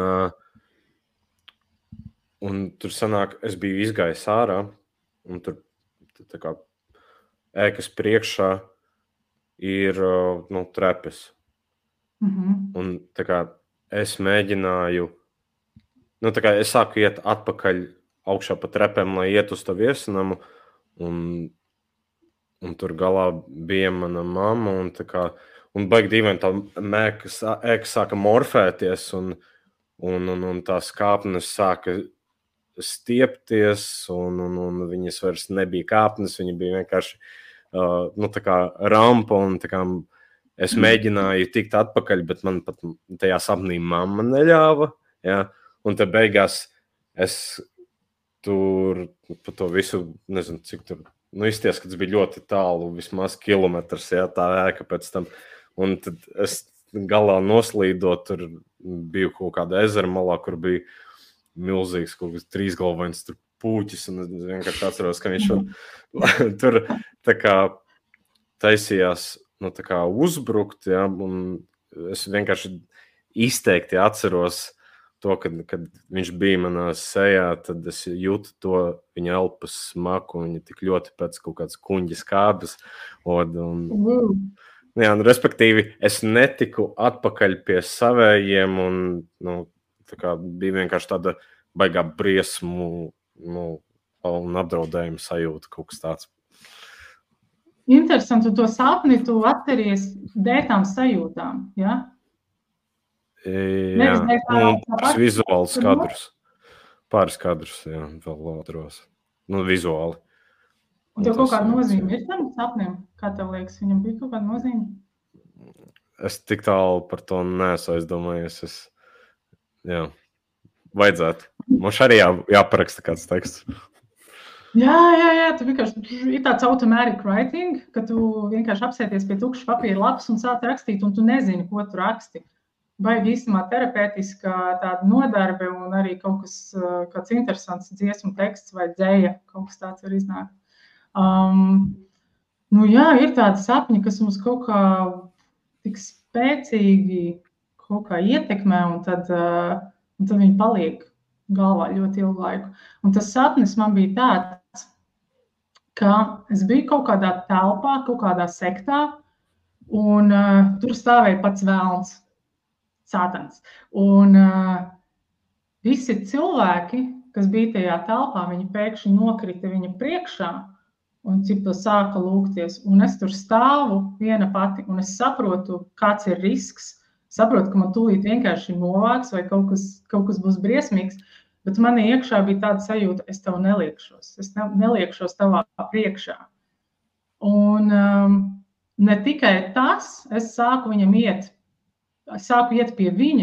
un, un tur sanāk, es biju izgājis ārā, un tur tā kā ēkas priekšā ir nu, trepes. Mm-hmm. Un tā kā es mēģināju, nu tā kā es sāku iet atpakaļ augšā pa trepēm, lai iet uz to viesunamu, un, un tur galā bija mana mamma, un tā kā, un baigi dīvaini tā mēkas, ēka sāka morfēties, un, un, un, un tā skāpnes sāka stiepties, un, un, un viņas vairs nebija kāpnes, viņa bija vienkārši, uh, nu tā kā rampa, un tā kā es mēģināju tikt atpakaļ, bet man pat tajā sapnī mamma neļāva, jā, un te beigās es tur pa to visu, nezinu, cik tur, nu izties, ka tas bija ļoti tālu, vismaz kilometrs, jā, tā ēka pēc tam, un tad es galā noslīdot, tur biju kaut kāda ezera malā, kur bija milzīgs, kaut kas trīsgalvains, tur pūķis, un es vienkārši atceros, ka viņš tur tā kā taisījās, nu tā kā uzbrukt, jā, un es vienkārši izteikti atceros to, kad, kad viņš bija manā sejā, tad es jūtu to viņa elpas smaku, viņa tik ļoti pēc kaut kādas kuņģa skābes. Un, un, Mm. jā, un respektīvi, es netiku atpakaļ pie savējiem, un nu, tā kā bija vienkārši tāda baigā briesmu nu, un apdraudējuma sajūta, kaut kas tāds. Interesanti, to sapni tu atceries dēļ tām sajūtām, ja? Jā, nu, pāris vizuāls kadrus. Pāris kadrus, jā, vēl atceros. Nu, vizuāli. Un tev kaut kāda nozīme ir tam sapnim? Kā tev liekas, viņam bija kaut kāda nozīme? Es tik tālu par to neesmu aizdomājies. Es, jā, vajadzētu. Mums arī jā, jāparaksta kāds teksts. Jā, jā, jā, tu vienkārši ir tāds automatic writing, ka tu vienkārši apsēties pie tukša papīra lapas un sāc rakstīt, un tu nezini, ko tu raksti. Baigi īstumā terapeitiskā tāda nodarbe un arī kaut kas, kāds interesants dziesmu teksts vai dzēja, kaut kas tāds var iznākt. Um, nu jā, ir tādi sapņi, kas mums kaut kā tik spēcīgi kaut kā ietekmē, un tad, uh, un tad viņi paliek galvā ļoti ilgu laiku. Un tas sapnis man bija tāds, ka es biju kaut kādā telpā, kaut kādā sektā, un uh, tur stāvēja pats velns. Sātans. Un uh, visi cilvēki, kas bija tajā telpā, viņi pēkšņi nokrita viņa priekšā un cik to sāka lūgties. Un es tur stāvu viena pati, un es saprotu, kāds ir risks. Saprotu, ka man tūlīt vienkārši novāks vai kaut kas, kaut kas būs briesmīgs, bet manī iekšā bija tāda sajūta, es tev neliekšos. Es ne, neliekšos tavā priekšā. Un um, ne tikai tas, es sāku viņam iet, Es sāku iet pie viņa,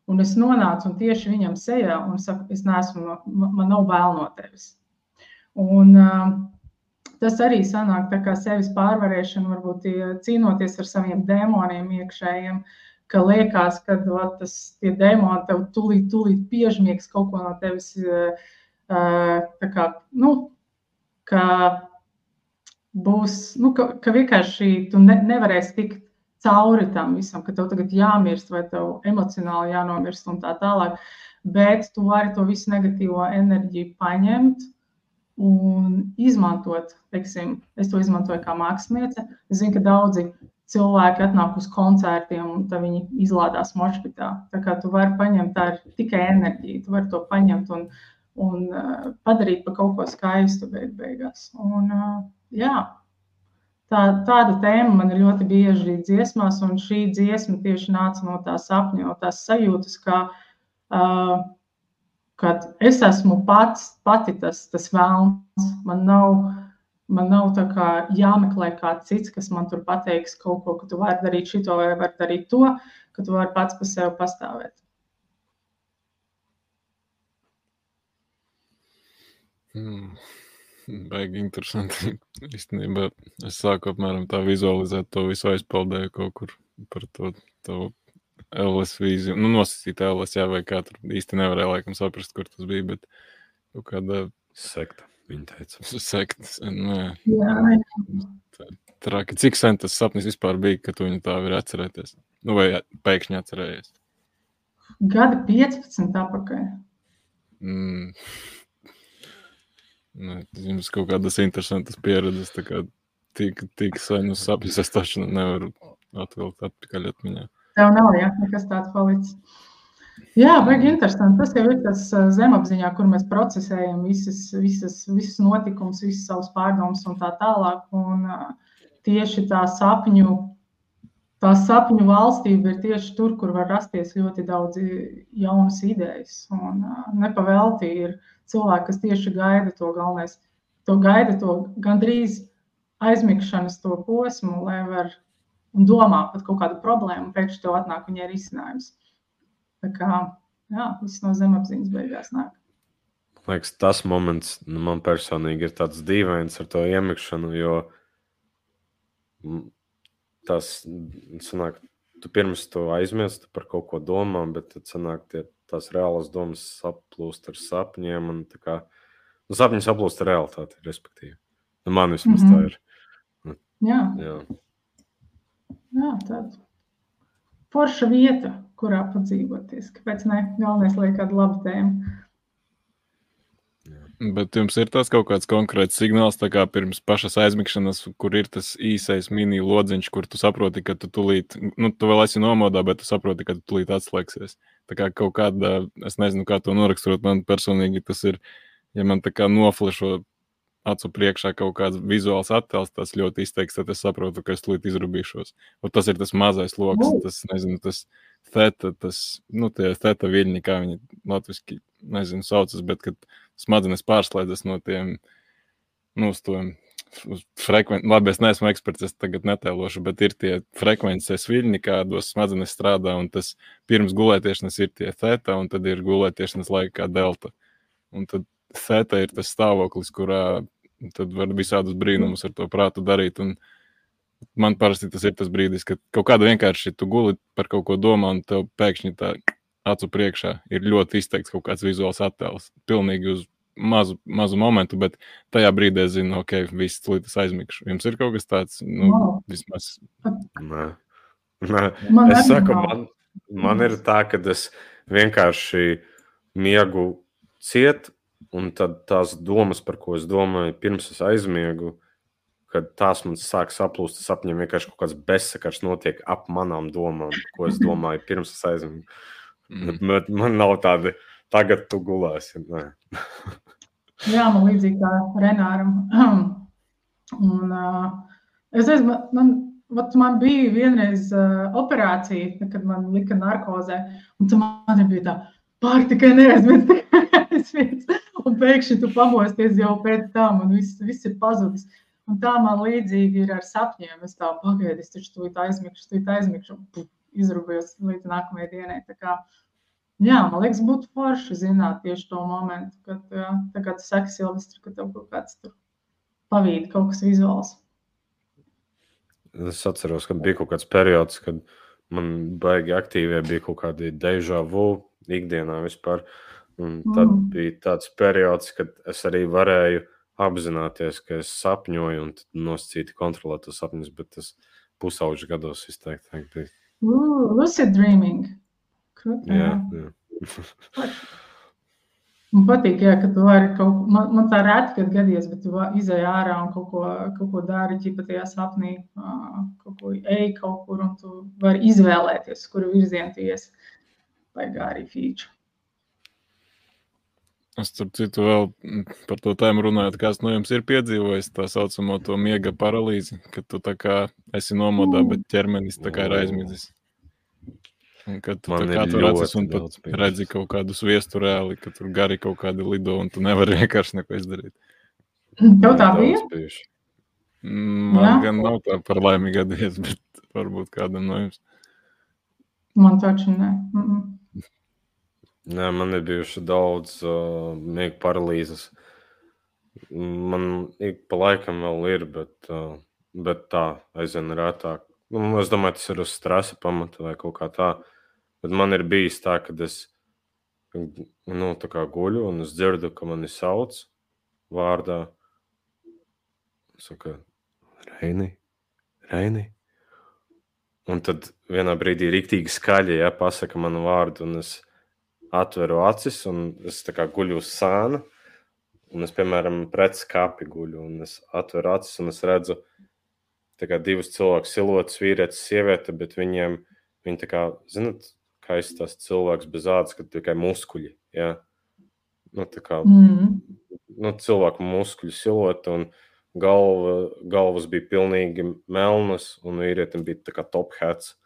Un es nonācu un tieši viņam sejā un saku, es neesmu, man nav bail no tevis. Un uh, tas arī sanāk tā kā sevis pārvarēšana, varbūt cīnoties ar saviem dēmoniem iekšējiem, ka liekas, ka o, tas, tie dēmoni tev tulīt, tulīt piežmiegs kaut ko no tevis, uh, tā kā, nu, ka būs, nu, ka, ka vienkārši tu ne, nevarēsi tikt cauri tam visam, ka tev tagad jāmirst vai tev emocionāli jānomirst un tā tālāk, bet tu vari to visu negatīvo enerģiju paņemt un izmantot, teiksim, es to izmantoju kā māksliniece. Es zinu, ka daudzi cilvēki atnāk uz koncertiem un tad viņi izlādās mošpitā. Tā kā tu vari paņemt, tā ir tikai enerģija, tu vari to paņemt un, un uh, padarīt par kaut ko skaistu beig beigās. Un, uh, jā, tā, tāda tēma man ir ļoti bieži dziesmās, un šī dziesma tieši nāca no tā sapņa, no tās sajūtas, kā uh, kad es esmu pats, pati tas, tas vēlns, man nav, man nav tā kā jāmeklē kāds cits, kas man tur pateiks kaut ko, ka tu vari darīt šito vai vari darīt to, ka tu vari pats par sevi pastāvēt. Hmm. Baigi interesanti. Īstenībā es sāku apmēram tā vizualizēt to visu aizpildēju kaut kur par to, to L S vīziju. Nu, nosacīt L S, jā, vai kā tur īsti nevarēja laikam saprast, kur tas bija, bet kaut kāda... Sekta, viņa teica. Sekta, nē. Jā, jā. Traki. Cik sen tas sapnis vispār bija, ka tu viņu tā var atcerēties? Nu, vai pēkšņi atcerējies? Gadi piecpadsmit apakaļ. Mm. Ne, jums kaut kādas interesantas pieredzes, tā kā tik, tik senus sapņus es taču nevaru atvilkt atpakaļ atmiņā. Tev nav, jā, nekas tāds palicis. Jā, baigi interesanti. Tas jau ir tas zemapziņā, kur mēs procesējam visas, visas, visas notikums, visas savus pārdomus un tā tālāk. Un tieši tā sapņu, tā sapņu valstība ir tieši tur, kur var rasties ļoti daudz jaunas idejas. Un nepavelti ir cilvēki, kas tieši gaida to galvenais, to gaida to gandrīz aizmigšanas to posmu, lai var un domā par kaut kādu problēmu, un pēkšņi tev atnāk viņai risinājums. Tā kā, jā, viss no zemapziņas beigās nāk. Liekas, tas moments nu, man personīgi ir tāds dīvains ar to iemikšanu, jo tas, sanāk, tu pirms to aizmirsti par kaut ko domām, bet tad sanāk, tie, tās reālas domas saplūst ar sapņiem, un tā kā, nu, sapņi saplūst ar realitāti, respektīvi. Nu, man vismaz mm-hmm. tā ir. Jā. Jā. Jā, tāda forša vieta, kurā padzīvoties. Kāpēc ne? Galvenais, lai kāda laba tēma. Bet jums ir tās kaut kāds konkrēts signāls, tā kā pirms pašas aizmigšanas, kur ir tas īsais mini lodziņš, kur tu saproti, ka tu tulīt, nu, tu vēl esi nomodā, bet tu saproti, ka tu tulīt atslēgsies. Tā kā kaut kāda, es nezinu, kā to noraksturot, man personīgi tas ir, ja man tā kā noflešo acu priekšā kaut kāds vizuāls attēls, tas ļoti izteiks, tad es saprotu, ka es tulīt izrubīšos. Un tas ir tas mazais loks, tas, nezinu, tas theta, tas, nu, tie theta viļņi, kā viņi latviski, nezinu, saucas, bet, kad smadzenes pārslēdzas no tiem, nu, uz to frekvenci, labi, es neesmu eksperts, es tagad netēlošu, bet ir tie frekvences viļņi, kādos smadzenes strādā, un tas pirms gulētiešanas ir tie theta, un tad ir gulētiešanas laikā delta. Un tad theta ir tas stāvoklis, kurā tad var visādus brīnumus ar to prātu darīt, un man parasti tas ir tas brīdis, kad kaut kāda vienkārši tu guli par kaut ko domā, un tev pēkšņi tā acu priekšā ir ļoti izteikts kaut kāds vizuāls attēls, pilnīgi uz mazu, mazu momentu, bet tajā brīdī es zinu, ok, viss tulīt es aizmigšu. Jums ir kaut kas tāds, nu, no. vismaz? Nē. Nē. Es saku, man, man ir tā, ka es vienkārši miegu ciet, un tad tās domas, par ko es domāju, pirms es aizmiegu, kad tās man sāk saplūst, sapņiem vienkārši kaut kāds bezsakars notiek ap manām domām, ko es domāju, pirms es aizmiegu. Mm. Bet man nav tādi, tagad tu gulēsi. Nē. Jā, man līdzīgi kā Renāram. Un, uh, es esmu, man, vat man bija vienreiz uh, operācija, kad man lika narkozē, un tu man bija tā, pār tikai neaizmirst, tikai neaizmirst. Un pēkšņi tu pamosties jau pēc tam, un viss, viss ir pazudis. Un tā man līdzīgi ir ar sapņiem. Es tā pagaidu, es taču tūlīt aizmigšu, tūlīt aizmigšu, un puf, izrūpējos līdz nākamajai dienai. Tā kā, jā, man liekas, būtu forši zināt tieši to momentu, kad, jā, tā kā tu saki, Silvestri, ka tev kaut kāds tur pavīd kaut kas vizuāls. Es atceros, ka bija kaut kāds periods, kad man baigi aktīvie bija kaut kādi deja vu ikdienā vispār. Un tad mm. bija tāds periods, kad es arī varēju apzināties, ka es sapņoju un nosacīti kontrolēt tos sapņus, bet tas pusauģu gados izteikti bija. Uh, lucid dreaming. Krut, jā, jā. Man patīk, jā, ka tu vari kaut ko, man, man tā rēti, kad gadies, bet tu izēj ārā un kaut ko, kaut ko dari ķipa tajā sapnī, kaut ko ej kaut kur un tu vari izvēlēties, kuru virzienu tu ies. Vai arī feature. Es starp citu vēl par to tēmu runājot, kāds no jums ir piedzīvojis tā saucamo to miega paralīzi, kad tu tā kā esi nomodā, bet ķermenis tā kā ir aizmidzis. Un kad tu Man tā kā tur acis un pat redzi kaut kādu sviestu reāli, ka tur gari kaut kādi lido un tu nevari vienkārši neko izdarīt. Tev tā bija? Man Jā. gan nav tā par laimi gadies, bet varbūt kādam no jums. Man taču ne. Mm -mm. Nē, man ir bijuši daudz uh, miega paralīzes. Man ik pa laikam vēl ir, bet, uh, bet tā aizvien rētāk. Nu, es domāju, tas ir uz stresa pamata vai kaut kā tā. Bet man ir bijis tā, ka es nu, tā kā guļu un es dzirdu, ka mani sauc vārdā. Saka, Reini, Reini. Un tad vienā brīdī riktīgi skaļi, ja, pasaka manu vārdu un es atveru acis un es tā kā guļu uz sāna. Un es, piemēram, pret skāpi guļu un es atveru acis un es redzu tā kā divus cilvēku siluetes, vīrietis, sieviete, bet viņiem, viņi tā kā, zinat, kā es tās cilvēks bez ādas, kad tikai muskuļi, jā. Nu, tā kā, mm. nu, cilvēku muskuļu siluete un galva, galvas bija pilnīgi melnas un vīrietim bija tā kā top hats.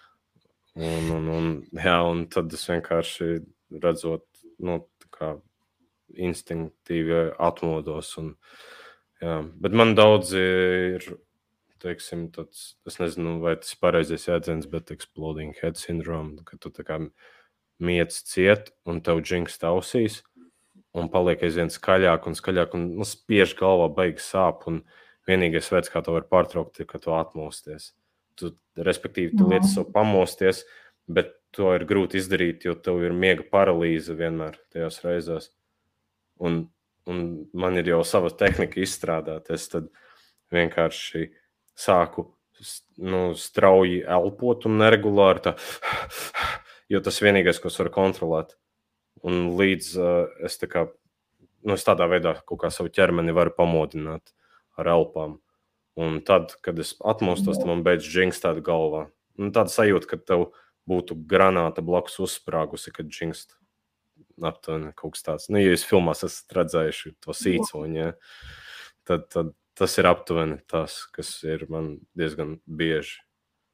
Un, un, un, jā, un tad es vienkārši redzot, nu, tā kā instinktīvi atmodos. Un, jā. Bet man daudz ir, teiksim, tāds, es nezinu, vai tas ir pareizais jēdziens, bet exploding head syndrome, ka tu tā kā miec ciet un tev džinkst ausīs un paliek aizvien skaļāk un skaļāk un nu, spiež galvā baigi sāp un vienīgais veids, kā to var pārtraukt, ir, ka tu atmosties. Tu, respektīvi, tu lietas savu pamosties, bet to ir grūti izdarīt, jo tev ir miega paralīze vienmēr tajās reizēs. Un, un man ir jau sava tehnika izstrādāta. Es tad vienkārši sāku nu, strauji elpot un neregulāri tā, jo tas vienīgais, ko es varu kontrolēt. Un līdz uh, es tā kā, nu, es tādā veidā kaut kā savu ķermeni varu pamodināt ar elpām. Un tad, kad es atmostos, tad man beidz džingstāt galvā. Un tāda sajūta, ka tev būtu granāta blakus uzsprāgusi, kad džingst aptuveni kaut kas tāds. Nu, ja jūs filmās esat redzējuši to sīcoņu, ja, tad, tad tas ir aptuveni tas, kas ir man diezgan bieži.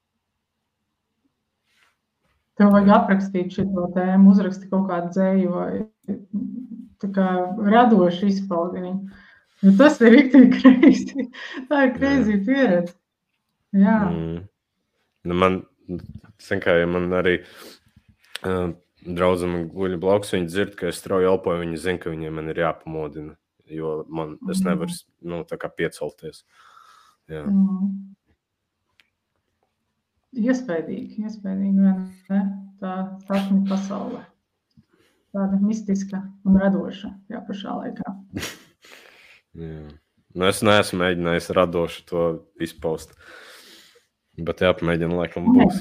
Tev vajag aprakstīt šito tēmu, uzraksti kaut kādu dzēju vai tā kā radoši izpaudini. Jo tas ir riktīgi crazy. Tā ir crazy pieredze. Jā. Mm. Nu, man, zin kā, ja man arī uh, draudzami guļa blakus, viņi dzird, ka es strauji elpoju, viņi zina, ka viņiem man ir jāpamodina, jo man, es nevaru, nu, tā kā piecelties. Jā. Mm. Iespējīgi, iespējīgi, ne? Tā sapņu pasaule. Tāda mistiska un radoša, jā, pašā laikā. Jā. Nu, es neesmu mēģinājis radoši to izpaust, bet jāpamēģina, laikam, būs.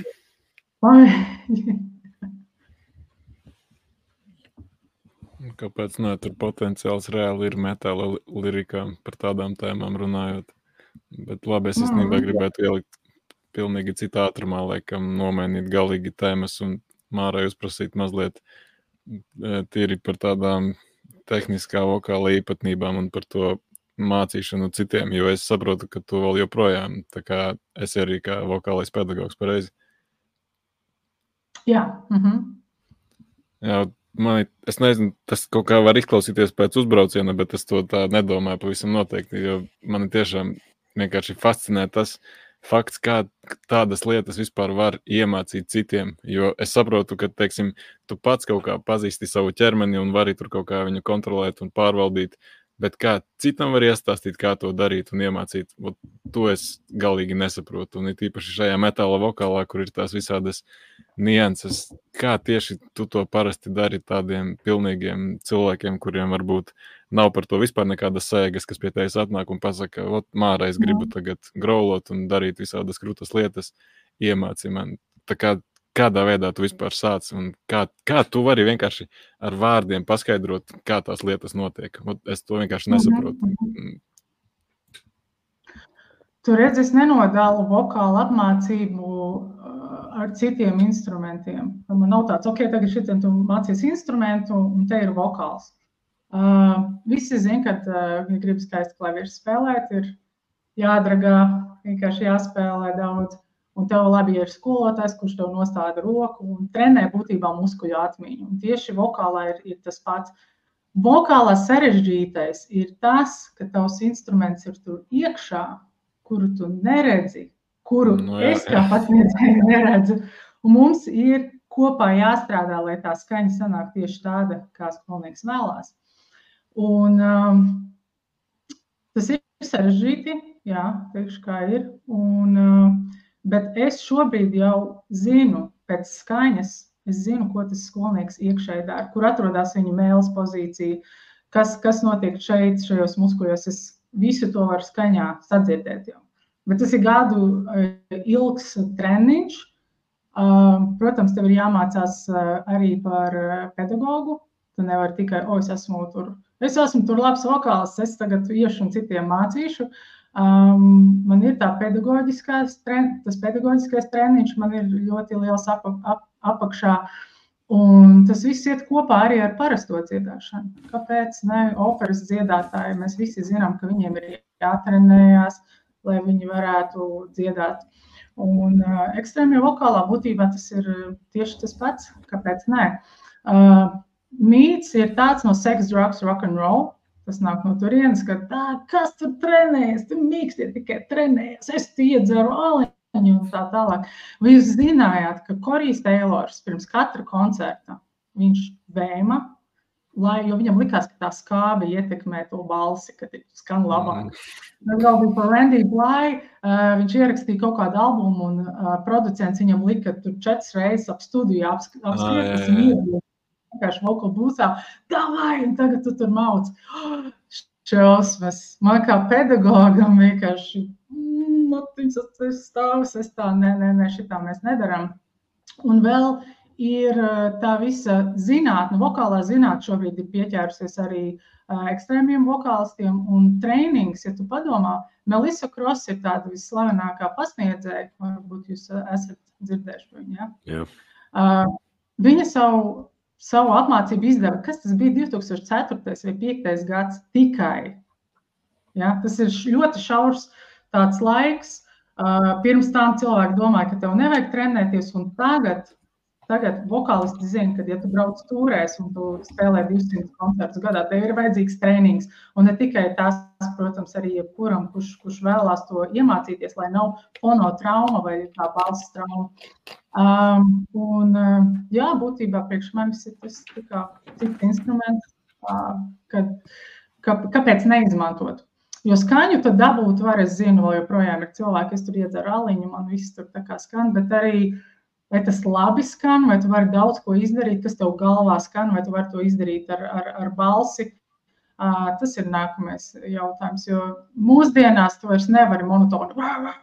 Kāpēc ne, tur potenciāls reāli ir metāla lirikā par tādām tēmām runājot. Bet labi, es īstenībā gribētu ielikt pilnīgi citā ātrumā, laikam, nomainīt galīgi tēmas un Mārai uzprasīt mazliet tīri par tādām tehniskā vokāla īpatnībām un par to mācīšanu citiem, jo es saprotu, ka tu vēl joprojām, tā kā esi arī kā vokālais pedagogs pareizi. Jā. Mhm. Jā, man, es nezinu, tas kaut kā var izklausīties pēc uzbrauciena, bet es to tā nedomāju pavisam noteikti, jo mani tiešām vienkārši fascinē tas, fakts, kā tādas lietas vispār var iemācīt citiem. Jo es saprotu, ka, teiksim, tu pats kaut kā pazīsti savu ķermeni un vari tur kaut kā viņu kontrolēt un pārvaldīt, bet kā citam var iestāstīt, kā to darīt un iemācīt, to es galīgi nesaprotu. Un ir īpaši šajā metāla vokālā, kur ir tās visādas nianses. Kā tieši tu to parasti dari tādiem pilnīgiem cilvēkiem, kuriem varbūt nav par to vispār nekādas sēgas, kas pie tevis atnāk un pasaka, ot, Māra, es gribu tagad growlot un darīt visādas krūtas lietas, iemāci man. Tā kā, kādā veidā tu vispār sāc un kā, kā tu vari vienkārši ar vārdiem paskaidrot, kā tās lietas notiek. Ot, es to vienkārši nesaprotu. Mhm. Tu redzi, es nenodalu vokālu apmācību ar citiem instrumentiem. Man nav tāds, ok, tagad šitien tu mācies instrumentu un te ir vokāls. Uh, visi zin, kad uh, viņi grib skaisti klavieru spēlēt, ir jādragā, vienkārši jāspēlē daudz. Un tev labi ir skolotājs, kurš tev nostāda roku un trenē būtībā muskuļu atmiņu. Un tieši vokālā ir, ir tas pats. Vokālā sarežģītais ir tas, ka tavs instruments ir tur iekšā, kuru tu neredzi, kuru no, jā, es kā pasniedzēju neredzu. Un mums ir kopā jāstrādā, lai tā skaņa sanāk tieši tāda, kā skolnieks vēlās. Un um, tas ir sarežģīti, jā, teikšu, kā ir. Un, um, bet es šobrīd jau zinu pēc skaņas, es zinu, ko tas skolnieks iekšēji dara, kur atrodas viņa mēles pozīcija, kas, kas notiek šeit, šajos muskuļos. Es visu to varu skaņā sadzirdēt jau. Bet tas ir gadu ilgs treniņš. Protams, tev ir jāmācās arī par pedagogu. Tu nevari tikai, o, es esmu tur, es esmu tur labs vokāls, es tagad iešu un citiem mācīšu. Um, man ir tā pedagoģiskais, tren, tas pedagoģiskais treniņš, man ir ļoti liels ap, ap, apakšā. Un tas viss iet kopā arī ar parasto dziedāšanu. Kāpēc ne? Operas dziedātāji, mēs visi zinām, ka viņiem ir jātrenējās, lai viņi varētu dziedāt. Un uh, ekstrēmajā vokālā būtībā tas ir tieši tas pats, kāpēc ne. Uh, mīts ir tāds no sex, drugs, rock and roll. Tas nāk no turienes, ka tā, kas tur trenējas, tu mīkstie tikai trenējas, es tu iedzeru aliņu un tā tālāk. Vai jūs zinājāt, ka Korijs Teilors pirms katra koncerta viņš vēma, lai, jo viņam likās, ka tā skābe ietekmē to balsi, ka skan labāk. Mm. Vēl bija par Randy Bly, uh, viņš ierakstīja kaut kādu albumu un uh, producents viņam lika tur četras reizes ap studiju apsk- apskriet, tas ir mīļi. Vienkārši vocal būsā, davai, un tagad tu tur mauc. Oh, šausmas. Man kā pedagogam vienkārši, mm, matiņas, es stāvs, es tā, nē, nē, nē, šitā mēs nedaram. Un vēl ir tā visa zinātne, vokālā zinātne šobrīd ir pieķērusies arī uh, ekstrēmiem vokālistiem, un treinings, ja tu padomā, Melissa Cross ir tāda visslavenākā pasniedzēja, varbūt jūs esat dzirdējuši par viņu, ja? Jā. Uh, viņa savu Savu apmācību izdeva, kas tas bija divi tūkstoši ceturtais vai piektais gads tikai. Ja, tas ir ļoti šaurs tāds laiks. Uh, pirms tam cilvēki domāja, ka tev nevajag trenēties, un tagad, tagad vokālisti zina, ka ja tu brauc tūrēs un tu spēlē divsimt koncertus gadā, tev ir vajadzīgs treinings. Un ne tikai tās, protams, arī jebkuram, kurš, kurš vēlās to iemācīties, lai nav fonotrauma vai kā balss trauma. Um, un, jā, būtībā priekš manis ir tas kā cits instruments, uh, kad, ka, kāpēc neizmantot. Jo skaņu tad dabūt var, es zinu, vai joprojām ir cilvēki, es tur iedzeru aliņu, man viss tur tā kā skan, bet arī, vai tas labi skan, vai tu vari daudz ko izdarīt, kas tev galvā skan, vai tu vari to izdarīt ar, ar, ar balsi. Uh, tas ir nākamais jautājums, jo mūsdienās tu vairs nevari monotoni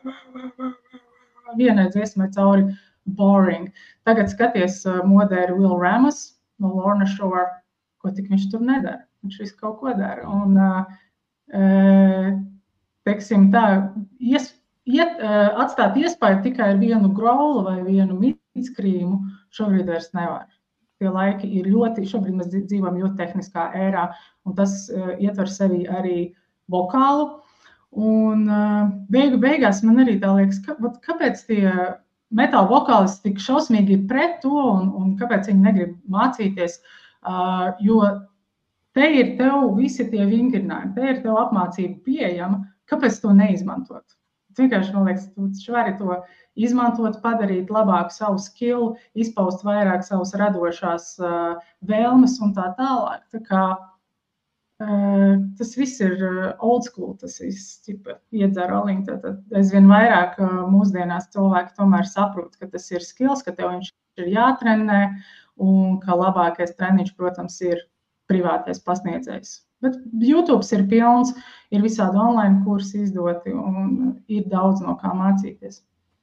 vienai dziesmai cauri boring. Tagad skaties, uh, modē ir Will Ramos no Lorna Shore, ko tik viņš tur nedara. Viņš visu kaut ko dara. Un, uh, teiksim tā, ies, iet, uh, atstāt iespēju tikai ar vienu growlu vai vienu mitskrīmu, šobrīd vairs nevar. Tie laiki ir ļoti, šobrīd mēs dzīvojam ļoti tehniskā ērā, un tas uh, ietver sevi arī vokālu. Un uh, beigu beigās man arī tā liekas, ka, kāpēc tie metāla vokālisti tik šausmīgi ir pret to un, un kāpēc viņi negrib mācīties, uh, jo te ir tev visi tie vingrinājumi, te ir tev apmācība pieejama, kāpēc to neizmantot? Vienkārši, man liekas, tu vari to izmantot, padarīt labāku savu skillu, izpaust vairāk savas radošās uh, vēlmes un tā tālāk. Tā kā uh, tas viss ir old school, tas viss tipa iedzer aliņu. Tad aizvien vairāk uh, mūsdienās cilvēki tomēr saprot, ka tas ir skills, ka tev viņš ir jātrenē un ka labākais treniņš, protams, ir privātais pasniedzējs. Bet YouTube ir pilns, ir visādi online kursi izdoti un ir daudz no kā mācīties.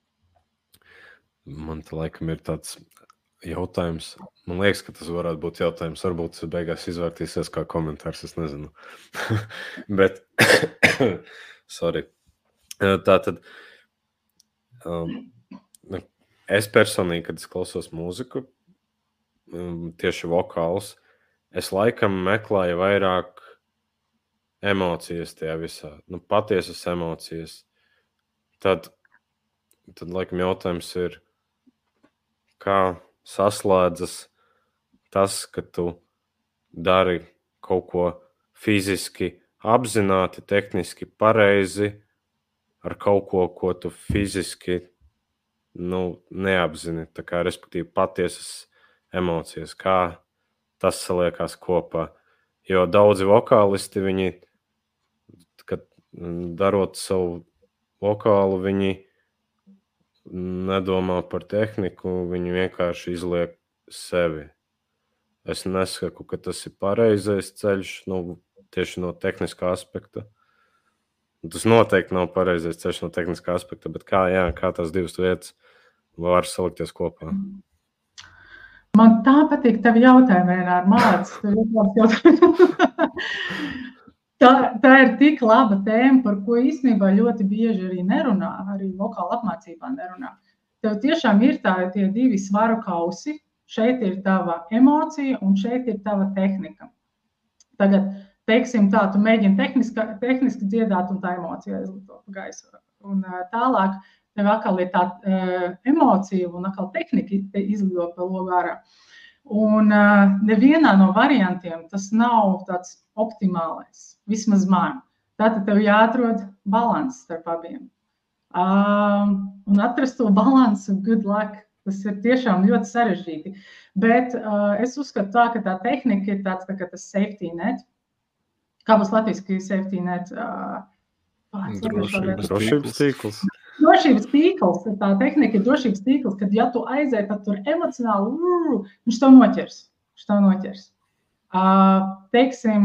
Man te laikam ir tāds jautājums. Man liekas, ka tas varētu būt jautājums. Varbūt tas beigās izvērtīsies kā komentārs, es nezinu. Bet, sorry. Tātad, um, es personīgi, kad es klausos mūziku, um, tieši vokālus, es laikam meklēju vairāk emocijas tajā visā, nu, patiesas emocijas. Tad, tad laikam jautājums ir, kā saslēdzas tas, ka tu dari kaut ko fiziski apzināti, tehniski pareizi, ar kaut ko, ko tu fiziski nu, neapzini. Tā kā, respektīvi, patiesas emocijas, kā tas saliekās kopā. Jo daudzi vokālisti, viņi, kad darot savu vokālu, viņi nedomā par tehniku, viņi vienkārši izliek sevi. Es nesaku, ka tas ir pareizais ceļš, nu, tieši no tehniskā aspekta. Tas noteikti nav pareizais ceļš no tehniskā aspekta, bet kā, jā, kā tās divas vietas var salikties kopā? Man tā patīk tavi jautājumi, Renār, māc. tā, tā ir tik laba tēma, par ko īstenībā ļoti bieži arī nerunā, arī vokāla apmācībā nerunā. Tev tiešām ir tā, tie divi svaru kausi, šeit ir tava emocija un šeit ir tava tehnika. Tagad, teiksim tā, tu mēģini tehniski, tehniski dziedāt un tā emocija aizlito gaisu. Un tālāk, tev atkal ir tā uh, emocija un atkal tehnika izlido pa logu ārā. Un uh, nevienā no variantiem tas nav tāds optimālais, vismaz man. Tātad tev jāatrod balanss starp abiem. Uh, un atrast to balansu, good luck, tas ir tiešām ļoti sarežģīti. Bet uh, es uzskatu tā, ka tā tehnika ir tāds tā, ka tas safety net. Kā būs latviski safety net? Uh, Drošības Drošības tīkls. Drošības tīkls, tā tehnika ir drošības tīkls, kad ja tu aizēji, tad tur emocionāli, uh, viņš tev noķers. Viņš tev noķers. Uh, teiksim,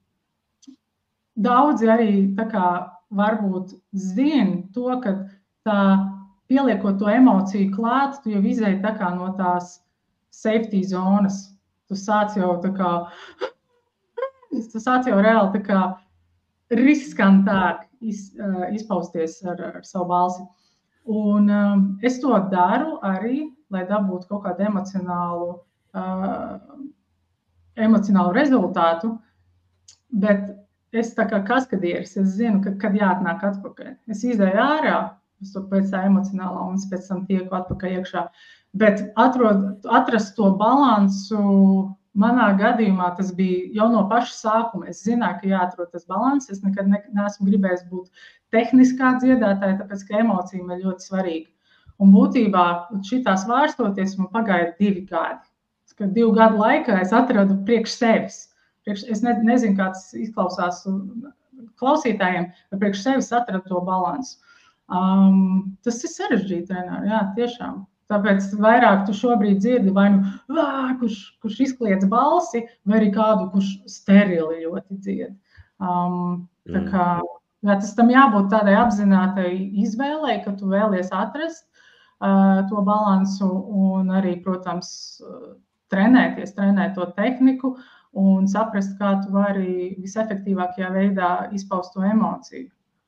daudzi arī tā kā varbūt zina to, ka tā pieliekot to emociju klāt, tu jau izēji tā kā no tās safety zonas. Tu sāc jau tā kā, tu sāc jau reāli tā kā riskantāk iz, uh, izpausties ar, ar savu balsi. Un um, es to daru arī, lai dabūtu kaut kādu emocionālu, uh, emocionālu rezultātu, bet es tā kā kaskadieris, es zinu, ka, kad jāatnāk atpakaļ. Es izēju ārā, es to pēc tā emocionālā un es pēc tam tieku atpakaļ iekšā, bet atrod, atrast to balansu. Manā gadījumā tas bija jau no paša sākuma. Es zināju, ka jāatrod tas balans. Es nekad ne, neesmu gribējis būt tehniskā dziedātāja, tāpēc, ka emocija man ļoti svarīga. Un būtībā šitās vārstoties man pagāja divi gadi. Kad divu gadu laikā es atradu priekš sevis. Priekš, es ne, nezinu, kā tas izklausās klausītājiem, bet priekš sevis atradu to balansu. Um, tas ir sarežģīti, Renār, jā, tiešām. Tāpēc vairāk tu šobrīd dzirdi vai nu, vā, kurš, kurš izkliedz balsi, vai arī kādu, kurš sterili ļoti dzied. Um, tā kā, jā, tas tam jābūt tādai apzinātai izvēlei, ka tu vēlies atrast uh, to balansu un arī, protams, trenēties, trenēt to tehniku un saprast, kā tu vari visefektīvākajā veidā izpaust to emociju.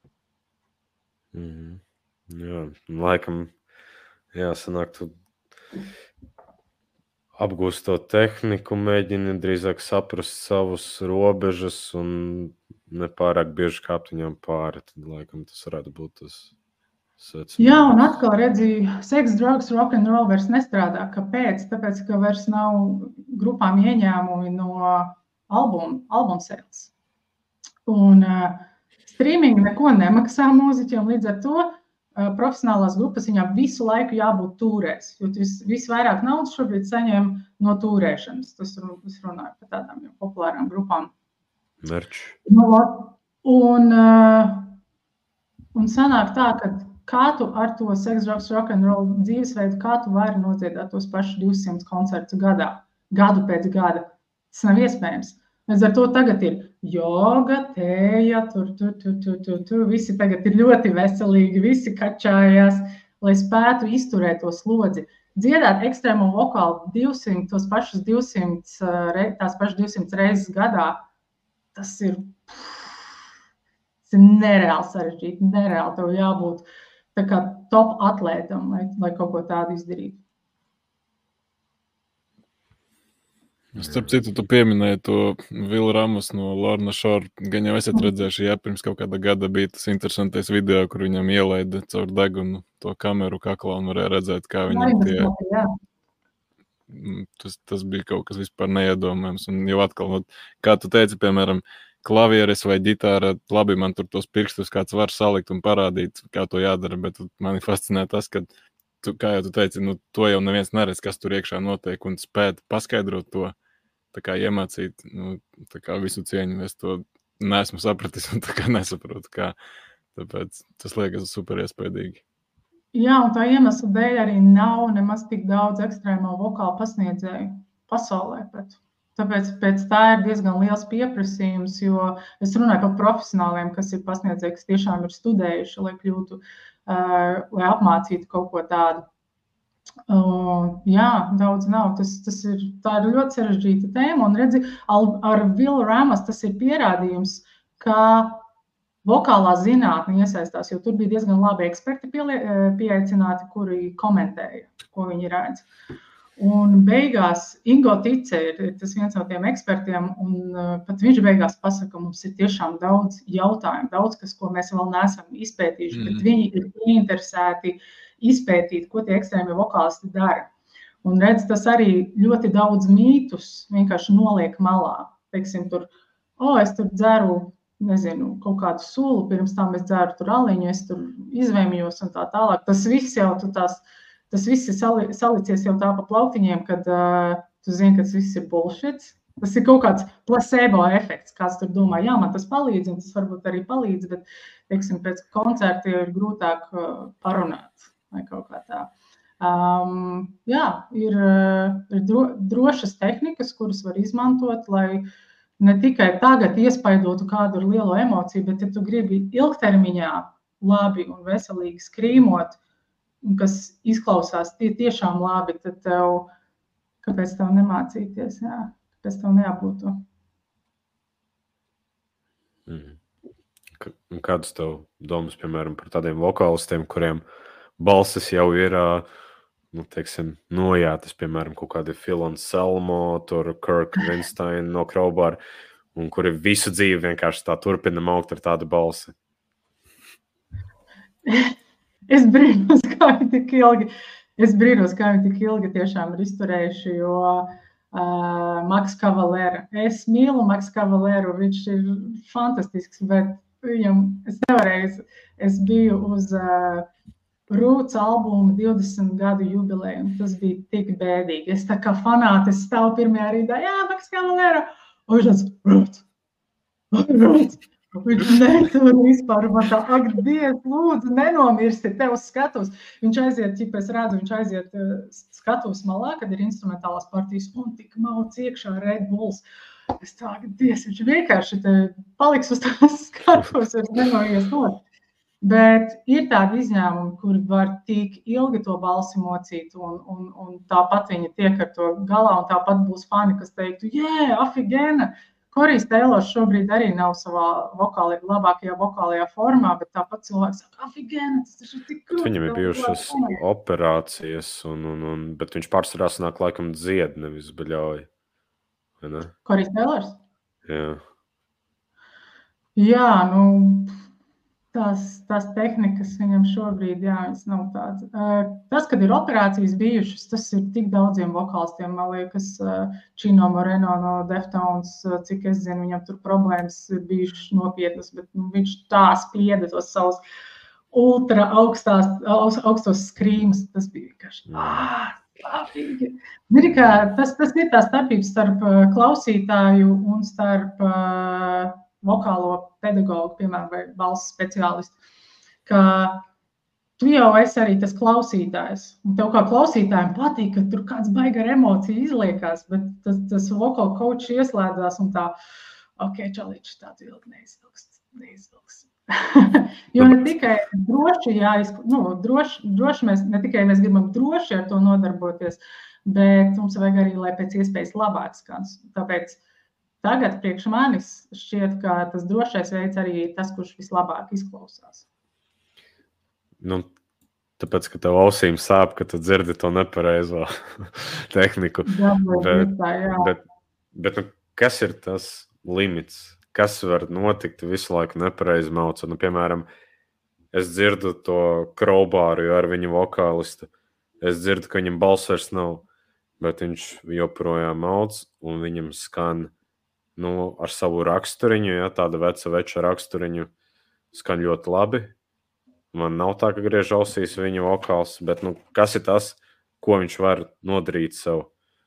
Mm. Jā, laikam. Jā, sanāk, tu apgūst to tehniku, mēģini drīzāk saprast savus robežas un nepārāk bieži kāpt viņām pāri. Tad, laikam, tas varētu būt tas secinājums. Jā, un atkal redzi, seks, drugs, rock and roll vairs nestrādā. Kāpēc? Tāpēc, ka vairs nav grupām ieņēmumi no album, album sales. Un uh, streaming neko nemaksā mūziķiem, līdz ar to profesionālās grupas, viņām visu laiku jābūt tūrēs, jo vis, visvairāk naudas šobrīd saņem no tūrēšanas. Tas es runāju par tādām jau populārām grupām. Merč. Nu, un, un sanāk tā, ka kā tu ar to sex, drugs, rock and roll dzīvesveidu, kā tu vari nodziedāt tos pašus divsimt koncertus gadā, gadu pēc gada. Tas nav iespējams. Līdz ar to tagad ir joga, tēja, tur, tur, tur, tur, tur, tur. Visi tagad ir ļoti veselīgi, visi kačājās, lai spētu izturēt to slodzi. Dziedāt ekstrēmo vokālu divsimt, tos pašus divsimt, tās pašas divsimt reizes gadā, tas ir, tas ir nereāli sarežģīti, nereāli. Tev jābūt tā kā top atlētam, lai, lai kaut ko tādu izdarītu. Starp citu, tu pieminēji to Will Ramas no Lorna Shore. Gan jau esat redzējuši, jā, pirms kaut kāda gada bija tas interesantais video, kur viņam ielaida caur degunu to kameru kaklā un varēja redzēt, kā viņam tie... Tas, tas bija kaut kas vispār neiedomājams. Un jau atkal, kā tu teici, piemēram, klavieres vai ģitāra, labi, man tur tos pirkstus kāds var salikt un parādīt, kā to jādara, bet mani fascinē tas, ka, tu, kā jau tu teici, nu, to jau neviens neredz, kas tur iekšā notiek, un spēt paskaidrot to, tā kā iemācīt, nu, tā kā visu cieņu, es to neesmu sapratis un tā kā nesaprotu, kā, tāpēc tas liekas super iespējīgi. Jā, un tā iemesla dēļ arī nav nemaz tik daudz ekstrēmo vokālu pasniedzēju pasaulē, bet tāpēc pēc tā ir diezgan liels pieprasījums, jo es runāju par profesionāliem, kas ir pasniedzēji, kas tiešām ir studējuši, lai kļūtu, uh, lai apmācītu kaut ko tādu. Uh, jā, daudz nav. Tas, tas ir, tā ir ļoti sarežģīta tēma, un redzi, ar Will Ramas tas ir pierādījums, ka vokālā zinātne iesaistās, jo tur bija diezgan labi eksperti pielie, pieaicināti, kuri komentēja, ko viņi redz. Un beigās Ingo Tice ir tas viens no tiem ekspertiem, un uh, pat viņš beigās pasaka, mums ir tiešām daudz jautājumu, daudz, kas, ko mēs vēl neesam izpētījuši, mm. bet viņi ir ieinteresēti izpētīt, ko tie ekstrēmie vokālisti dara. Un redz, tas arī ļoti daudz mītus vienkārši noliek malā. Teiksim, tur, o, es tur dzeru, nezinu, kaut kādu sulu, pirms tam es dzeru tur aliņu, es tur izvēmjos un tā tālāk. Tas viss jau, tu tās, tas viss ir sali, salicies jau tā pa plautiņiem, kad uh, tu zini, ka tas viss ir bullshits. Tas ir kaut kāds placebo efekts, kāds tur domā, jā, man tas palīdz, un tas varbūt arī palīdz, bet, teiksim, pēc koncerta jau ir grūtāk uh, parunāt. Vai kaut kā tā. Um, jā, ir, ir dro, drošas tehnikas, kuras var izmantot, lai ne tikai tagad iespaidotu kādu ar lielo emociju, bet ja tu gribi ilgtermiņā labi un veselīgi skrīmot, kas izklausās tie tiešām labi, tad tev, kāpēc tev nemācīties, jā, kāpēc tev neapbūt to. Mm. Kādas tev domas, piemēram, par tādiem vokālistiem, kuriem balsis jau ir, nu, teiksim, nojātas, piemēram, kaut kādi Phil Anselmo, tur Kirk Weinstein no Crowbar, un kuri visu dzīvi vienkārši tā turpina augt ar tādu balsi. Es brīnos, kā viņi tik ilgi, es brīnos, kā viņi tik ilgi tiešām ir izturējuši, jo uh, Max Cavalera. Es mīlu Max Cavaleru, viņš ir fantastisks, bet viņam, es nevarēju, es biju uz uh, Roots albuma divdesmit gadu jubileju, un tas bija tik bēdīgi. Es tā kā fanāte, es stāvu pirmajā rindā, jā, Max Cavalera, un viņš tāds, Roots, Roots, viņš netur vispār, man tā, ak, Dievs, lūdzu, nenomirsti, tev skatos. Viņš aiziet, ķip es redzu, viņš aiziet skatos malā, kad ir instrumentālās partijas, un tik mauc iekšā Red Bulls. Es tā, Dievs, viņš vienkārši te paliks uz tās skatos, es nenojies not. Bet ir tādi izņēmumi, kuri var tik ilgi to balsi mocīt, un, un, un tāpat viņi tiek ar to galā, un tāpat būs fani, kas teiktu, jē, afigēna, Korijs Teilors šobrīd arī nav savā vokāli, labākajā vokālajā formā, bet tāpat cilvēks saka, afigēna, tas ir tik krūti. Viņam ir bijušas operācijas, un, un, un, bet viņš pārsvarā sanāk laikam dzied, nevis baļauj. Ne? Korijs Teilors? Jā. Jā, nu... Tās, tās tehnikas viņam šobrīd, jā, viņas nav tādas. Tas, kad ir operācijas bijušas, tas ir tik daudziem vokālistiem, man liekas, Chino Moreno no Deftones, cik es zinu, viņam tur problēmas ir bijušas nopietnas, bet nu, viņš tā spieda tos savus. ultra augstās, augstos skrīmus. Tas bija vienkārši, ā, sāpīgi. Zini, kā tas, tas ir tā starpība starp klausītāju un starp uh, vokālo pedagogu, piemēram, vai balss speciālistu, ka tu jau esi arī tas klausītājs. Un tev kā klausītājiem patīk, ka tur kāds baiga ar emociju izliekās, bet tas, tas vocal coach ieslēdzās un tā, ok, čalīši tādu ilgi neizvilks, neizvilks. Jo ne tikai droši, jā, nu, droši, droši mēs, ne tikai mēs gribam droši ar to nodarboties, bet mums vajag arī, lai pēc iespējas labāk skans. Tāpēc tagad priekš manis šķiet, ka tas drošais veids arī ir tas, kurš vislabāk izklausās. Nu, tāpēc, ka tev ausīm sāp, ka tu dzirdi to nepareizo tehniku. Jā, bet, tā, jā. bet, bet nu, kas ir tas limits? Kas var notikt visu laiku nepareizi mauca? Nu, piemēram, es dzirdu to Crowbāru ar viņu vokālistu. Es dzirdu, ka viņam balss vairs nav, bet viņš joprojām mauc un viņam skan nu, ar savu raksturiņu, ja, tāda veca veča raksturiņu skan ļoti labi. Man nav tā, ka griež ausīs viņa vokāls, bet nu, kas ir tas, ko viņš var nodarīt sev?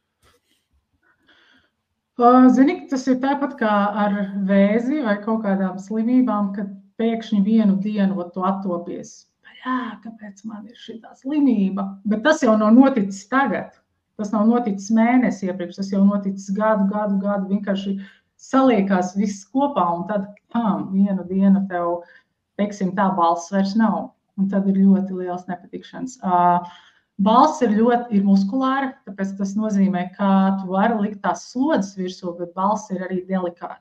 Zini, tas ir tāpat kā ar vēzi vai kaut kādām slimībām, kad pēkšņi vienu dienu tu attopies. Jā, kāpēc man ir šitā slimība? Bet tas jau nav noticis tagad. Tas nav noticis mēnesi iepriekš, tas jau noticis gadu, gadu, gadu. Vienkārši saliekās viss kopā un tad pam, vienu dienu tev teiksim, tā balss vairs nav, un tad ir ļoti liels nepatikšanas. Uh, balss ir ļoti ir muskulāra, tāpēc tas nozīmē, ka tu vari likt tās slodzes virsū, bet balss ir arī delikāta.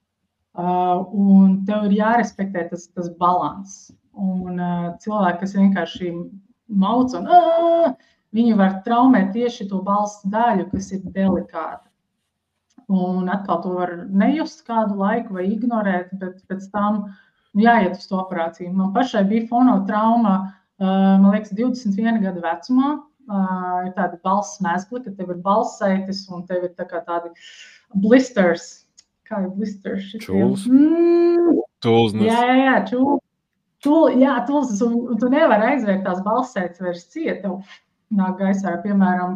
Uh, un tev ir jārespektē tas, tas balans. Un uh, cilvēki, kas vienkārši mauc un uh, viņi var traumēt tieši to balss daļu, kas ir delikāta. Un atkal to var nejust kādu laiku vai ignorēt, bet pēc tam jāiet uz to operāciju. Man pašai bija fonotrauma, man liekas, divdesmit viena gada vecumā. Ir tādi balss mezgli, ka tev ir balssaites un tev ir tā kā tādi blisters. Kā ir blisters? Čūls. Mm. Tulznes. Jā, jā, jā, čūl. Čūl, jā, tulznes. Un, un tu nevari aizvērt tās balssaites vairs ciet. Tev nāk gaisā, piemēram,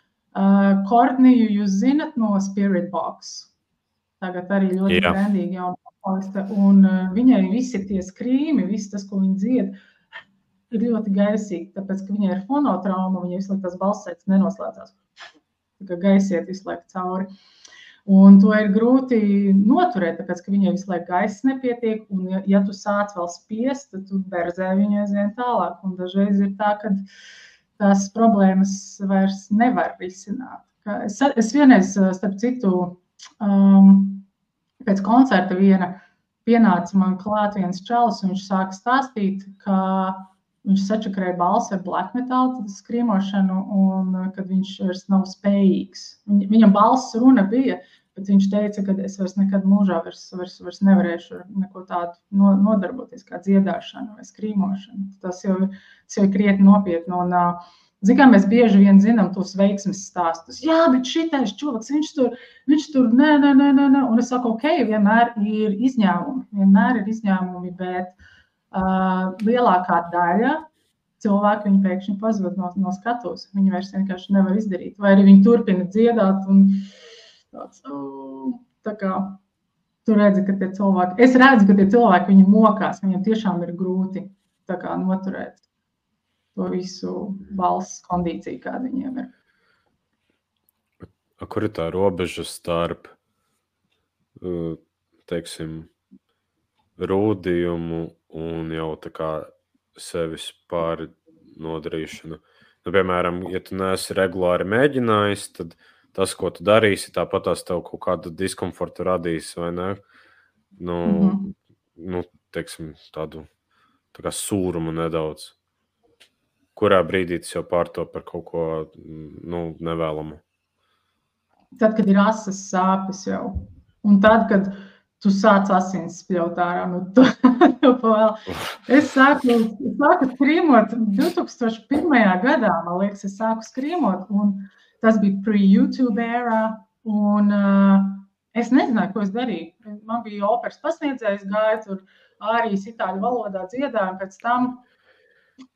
Kortniju jūs zinat no Spirit Box. Tagad arī ļoti Jā. brandīgi jauna vokaliste. Un uh, viņai visi tie skrīmi, viss tas, ko viņa dzied, ir ļoti gaisīgi, tāpēc, ka viņai ir fonotrauma, viņai visu laiku tās balssaites nenoslēdzās. Tā kā gaisiet visu laiku cauri. Un to ir grūti noturēt, tāpēc, ka viņai visu laiku gaiss nepietiek, un ja, ja tu sāc vēl spiest, tad tu berzē viņu aizvien tālāk. Un dažreiz ir tā, ka tās problēmas vairs nevar risināt. Es, es vienreiz, starp citu, um, pēc koncerta viena pienāca man klāt viens čalis, un viņš sāka stāstīt, ka viņš sačakrēja balsi ar black metal skrīmošanu, un kad viņš vairs nav spējīgs. Viņ, viņam balss runa bija, bet viņš teica, ka es vairs nekad mūžā vairs, vairs, vairs nevarēšu ar neko tādu no, nodarboties kā dziedāšana vai skrīmošana. Tas jau, tas jau ir krietni nopietni. Un, zin, kā mēs bieži vien zinām tos veiksmes stāstus. Jā, bet šitais čovaks, viņš tur, viņš tur, nē, nē, nē, nē, nē. Un es saku, ok, vienmēr ir izņēmumi, vienmēr ir izņēmumi, bet uh, lielākā daļa cilvēki viņi pēkšņi pazud no, no skatos. Viņi vairs vienkārši nevar izdarīt. Vai arī viņi turpina dziedāt un tāds, uh, tā kā, tu redzi, ka tie cilvēki, es redzu, ka tie cilvēki, viņi mokās, viņiem tiešām ir grūti tā kā noturēt to visu balss kondīciju, kāda viņiem ir. A, kur ir tā robeža starp, teiksim, rūdījumu un jau tā kā sevis pārnodarīšanu? Nu, piemēram, ja tu neesi regulāri mēģinājis, tad tas, ko tu darīsi, tāpat tās tev kaut kādu diskomfortu radīs, vai ne? Nu, mm-hmm. nu teiksim, tādu tā kā sūrumu nedaudz. Kurā brīdī tas jau pārto par kaut ko nu, nevēlamu? Tad, kad ir asas sāpes jau. Un tad, kad tu sāc asins spļaut ārā, nu tu, tu vēl. Es sāku, sāku skrīmot divtūkstoš pirmajā gadā, man liekas, es sāku skrīmot, un tas bija pre-YouTube era, un uh, es nezināju, ko es darīju. Man bija operas pasniedzējs, gāja tur ārīs itāļu valodā dziedāju, pēc tam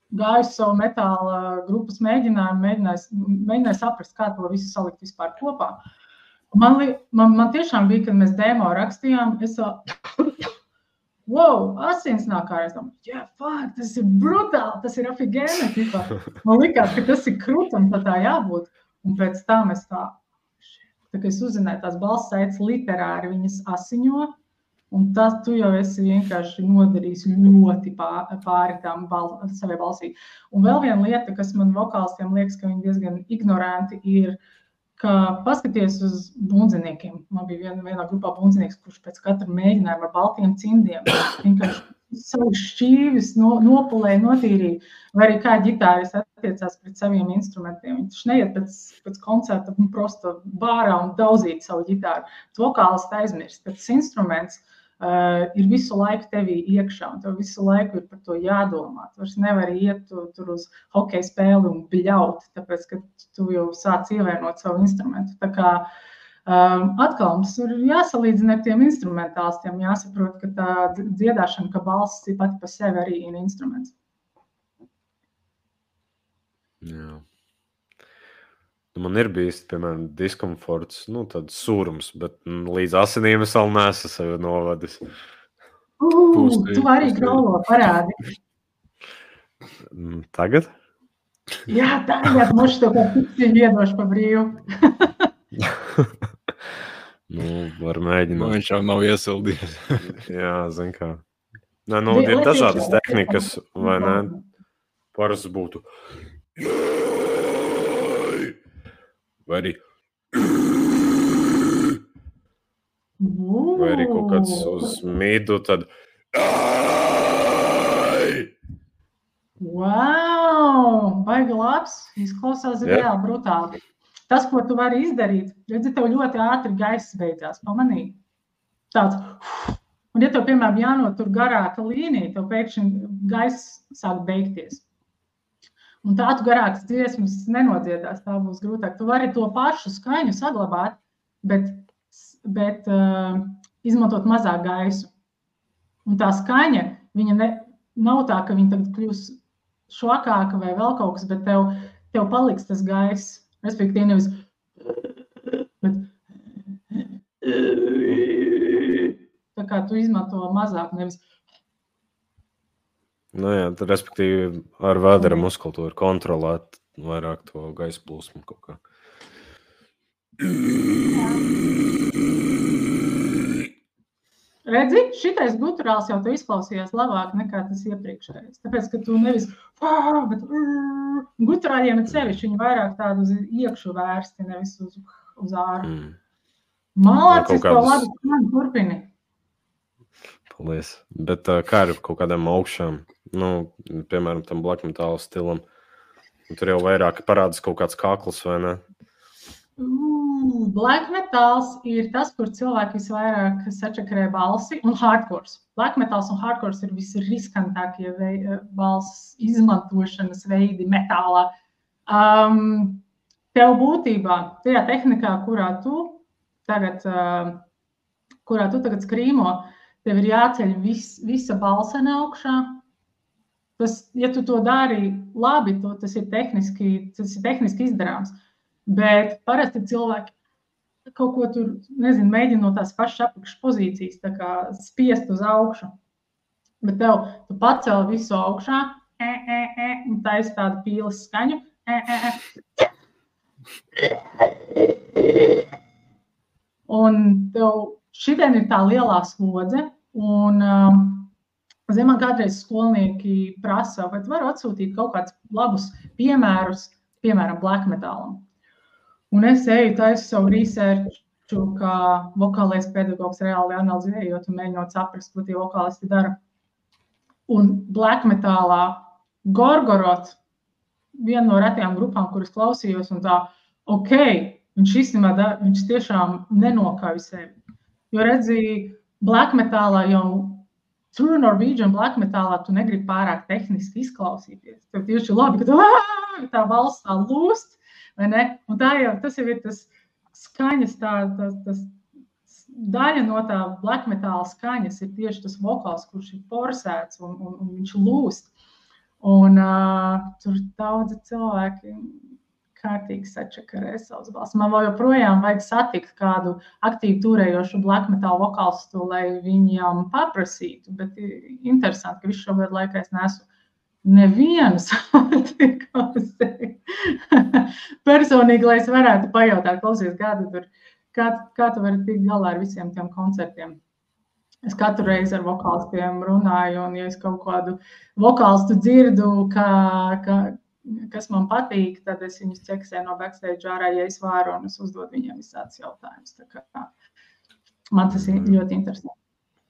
gājusi savu metāla grupas mēģinājumu, mēģināju, mēģināju saprast, kā to visu salikt vispār kopā. Man, li, man, man tiešām bija, kad mēs demo rakstījām, es vēl, wow, asins nāk ārā, es domāju, jā, yeah, fuck, tas ir brutāli, tas ir afigēni, tipā. Man likās, ka tas ir krūtam, tā tā jābūt. Un pēc tam es tā, tā kā es uzzināju, tās balss saites literāri viņas asiņo, un tas tu jau esi vienkārši nodarījis ļoti pāri tām bal, savai balsī. Un vēl viena lieta, kas man vokālistiem liekas, ka viņi diezgan ignoranti, ir, ka paskaties uz bundziniekiem. Man bija viena, vienā grupā bundzinieks, kurš pēc katra mēģinājuma ar baltiem cimdiem vienkārši savu šķīvis no, nopulēja, notīrīja, vai arī kā ģitāris attiecās pret saviem instrumentiem. Viņš neiet pēc, pēc koncerta un prosto bārā un daudzīt savu ģitāru. Vokālisti aizmirst, ka tas instruments Uh, ir visu laiku tevī iekšā, un tev visu laiku ir par to jādomā. Tu vairs nevari iet tu, tur uz hokeja spēli un bļaut, tāpēc, ka tu jau sāc ievainot savu instrumentu. Tā kā um, atkal mums ir jāsalīdzina ar tiem instrumentālistiem, jāsaprot, ka tā dziedāšana, ka balss pati pa sevi arī ir instruments. Jā. Man ir bijis, piemēram, diskomforts, nu, tad sūrums, bet līdz asinīm es vēl nesu sevi novadis. Uh, tu arī graulo parādi. Tagad? Jā, tagad moši to kā piksiņu iedošu pa brīvu. Nu, var mēģināt. Nu, viņš jau nav iesildījies. Jā, zin kā. Nē, nu, ir dažādas tehnikas, vai ne? Parasti būtu... Vai arī, vai arī kaut kāds uz midu, tad... Wow! Baigi labs! Izklausās Jā. reāli brutāli. Tas, ko tu vari izdarīt, redzi, tev ļoti ātri gaiss beidzās, pamanīji. Tāds, un ja tev, piemēram, jānotur garāka līnija, tev pēkšņi gaiss sāk beigties. Un tā tu garākas dziesmas nenodziedās, tā būs grūtāk. Tu vari to pašu skaņu saglabāt, bet, bet uh, izmantot mazāk gaisu. Un tā skaņa, viņa ne, nav tā, ka viņa tagad kļūs švakāka vai vēl kaut kas, bet tev, tev paliks tas gaiss. Respektīvi nevis, bet tā kā tu izmanto mazāk, nevis. Nu jā, tad, respektīvi, ar vēdera muskultūru kontrolēt vairāk to gaisa plūsmu kaut kā. Redzi, šitais guturāls jau tu izklausījās labāk nekā tas iepriekšējais. Tāpēc, ka tu nevis, bet guturāļiem ir sevišķi, viņi vairāk tādu uz iekšu vērsti, nevis uz, uz āru. Mm. Malācis, to labi, man turpini. Paldies. Bet kā ir kaut kādām augšām, nu, piemēram, tam black metal stilam, tur jau vairāk parādas kaut kāds kakls, vai ne? Uh, black metals ir tas, kur cilvēki visvairāk sačakarē balsi, un hardcores. Black metals un hardcores ir visriskantākie vei, balss izmantošanas veidi metālā. Um, tev būtībā, tajā tehnikā, kurā tu tagad, uh, kurā tu tagad skrīmo, tev ir jāceļ vis, visa balsene augšā. Tas, ja tu to dari labi, to, tas, ir tehniski, tas ir tehniski izdarāms. Bet parasti cilvēki kaut ko tur, nezinu, mēģina no tās pašas apakšas pozīcijas, tā kā spiest uz augšu. Bet tev, tu pacēli visu augšā, e, e, e, un taisi tādu pīles skaņu, e, e, e. Un tev šitien ir tā lielā slodze, un um, zin, man kādreiz skolnieki prasa, vai tu vari atsūtīt kaut kādus labus piemērus, piemēram, black metalam. Un es eju taisu savu researchu, kā vokālais pedagogs reāli analizējot un mēģinot saprast, ko tie vokālisti dara. Un black metalā Gorgorot, viena no retajām grupām, kuras klausījos, un tā, ok, viņš īstenībā, viņš tiešām nenokauj sevi. Jo redzi, black metālā jau, true Norwegian black metālā, tu negribi pārāk tehniski izklausīties. Tev tieši labi, ka tu, tā valsts tā lūst, vai ne? Un tā jau, tas jau ir tas skaņas, tā, tas, tas daļa no tā black metāla skaņas ir tieši tas vokāls, kurš ir forsēts un, un, un viņš lūst. Un uh, tur daudzi cilvēki kārtīgi sačakarē savas balsis. Man vēl joprojām vajag satikt kādu aktīvi turējošu black metal vokālistu, lai viņam paprasītu, bet interesanti, ka visu šo gadu laikā es neesmu nevienu satikausi. Personīgi, lai es varētu pajautāt, klausies, kāda tur, kā, kā tu vari tikt galā ar visiem tiem koncertiem. Es katru reizi ar vokālistiem runāju, un ja es kaut kādu vokālistu dzirdu, ka, ka, kas man patīk, tad es viņus ķeksēju no backstage ārā, ja es varu, un es uzdodu viņiem visādas jautājumus. Tā kā man tas ir ļoti interesanti.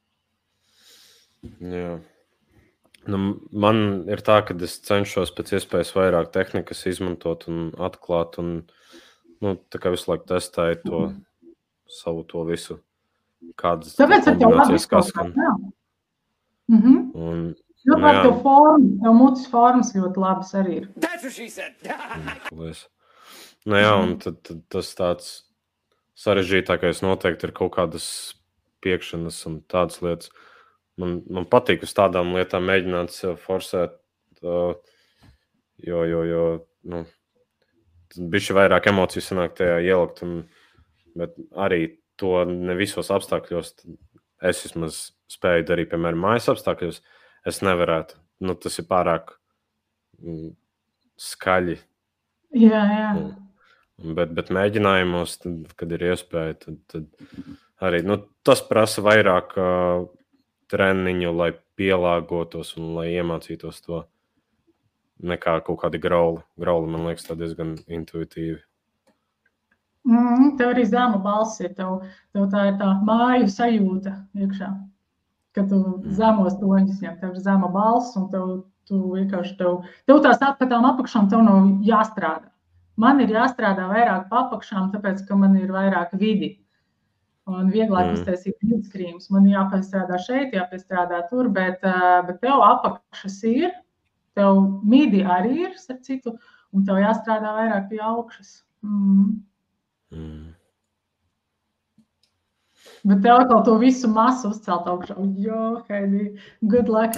Jā. Nu, man ir tā, ka es cenšos pēc iespējas vairāk tehnikas izmantot un atklāt, un nu, tā kā visu laiku testēju to savu to visu, kādas kombinācijas, kas skan. Mhm. Un, nu, jā. Tev formas, tev mutis formas ļoti labas arī ir. That's what she said. Nu jā, un tad, tad tas tāds sarežģītākais noteikti ir kaut kādas piekšanas un tādas lietas. Man, man patīk uz tādām lietām mēģināt sev forsēt, uh, jo, jo, jo, nu, bišķi vairāk emociju sanāk tajā ielikt, un, bet arī to ne visos apstākļos es vismaz spēju darīt, piemēram, mājas apstākļos, es nevarētu. Nu, tas ir pārāk mm, skaļi. Jā, jā. Bet, bet mēģinājumos, tad, kad ir iespēja, tad, tad arī, nu, tas prasa vairāk uh, treniņu, lai pielāgotos un lai iemācītos to nekā kaut kādi grauli. Grauli, man liekas, tā diezgan intuitīvi. Mm, tev arī zema balss ir, tev, tev tā ir tā māju sajūta iekšā, ka tu zemos toņus ņem, tev ir zema balss un tev, tu vienkārši tev, tev tās apakšām apakšām tev nav jāstrādā. Man ir jāstrādā vairāk pa apakšām, tāpēc, ka man ir vairāk vidi. Un vieglāk mm. iztaisīt midskrīmus. Man jāpiestrādā šeit, jāpiestrādā tur, bet, bet tev apakšas ir, tev midi arī ir, ar citu, un tev jāstrādā vairāk pie augšas. Mm. Mm. Bet tev atkal to visu masu uzcelt augšā. Jo, Heidi, good luck.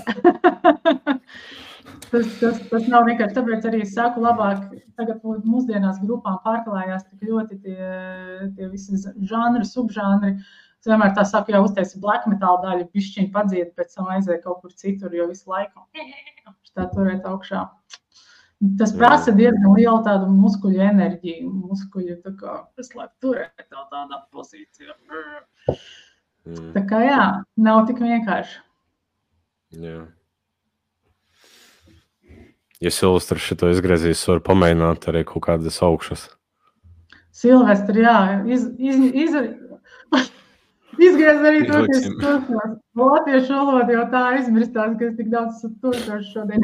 Tas, tas, tas nav vienkārši, tāpēc arī es saku labāk, tagad mūsdienās grupām pārklājās tik ļoti tie, tie visi žanri, subžanri. Es vienmēr tā saku, ja uztaisi black metal daļu, bišķiņ padzied, pēc tam aiziet kaut kur citur, jo visu laiku tā turēt augšā. Tas prasa diezgan lielu tādu muskuļu enerģiju, muskuļu tā kā visu laiku turēt tādā pozīcijā. Mm. Tā kā jā, nav tik vienkārši. Jā. Ja Silvestrs šito izgriezīs, var pamēģināt arī kaut kādas augšas. Silvestri, jā, iz, iz, iz, izgriez arī to, kas turpinās. Latviešu valoda jau tā aizmirstās, ka es tik daudz turpināšu šodien.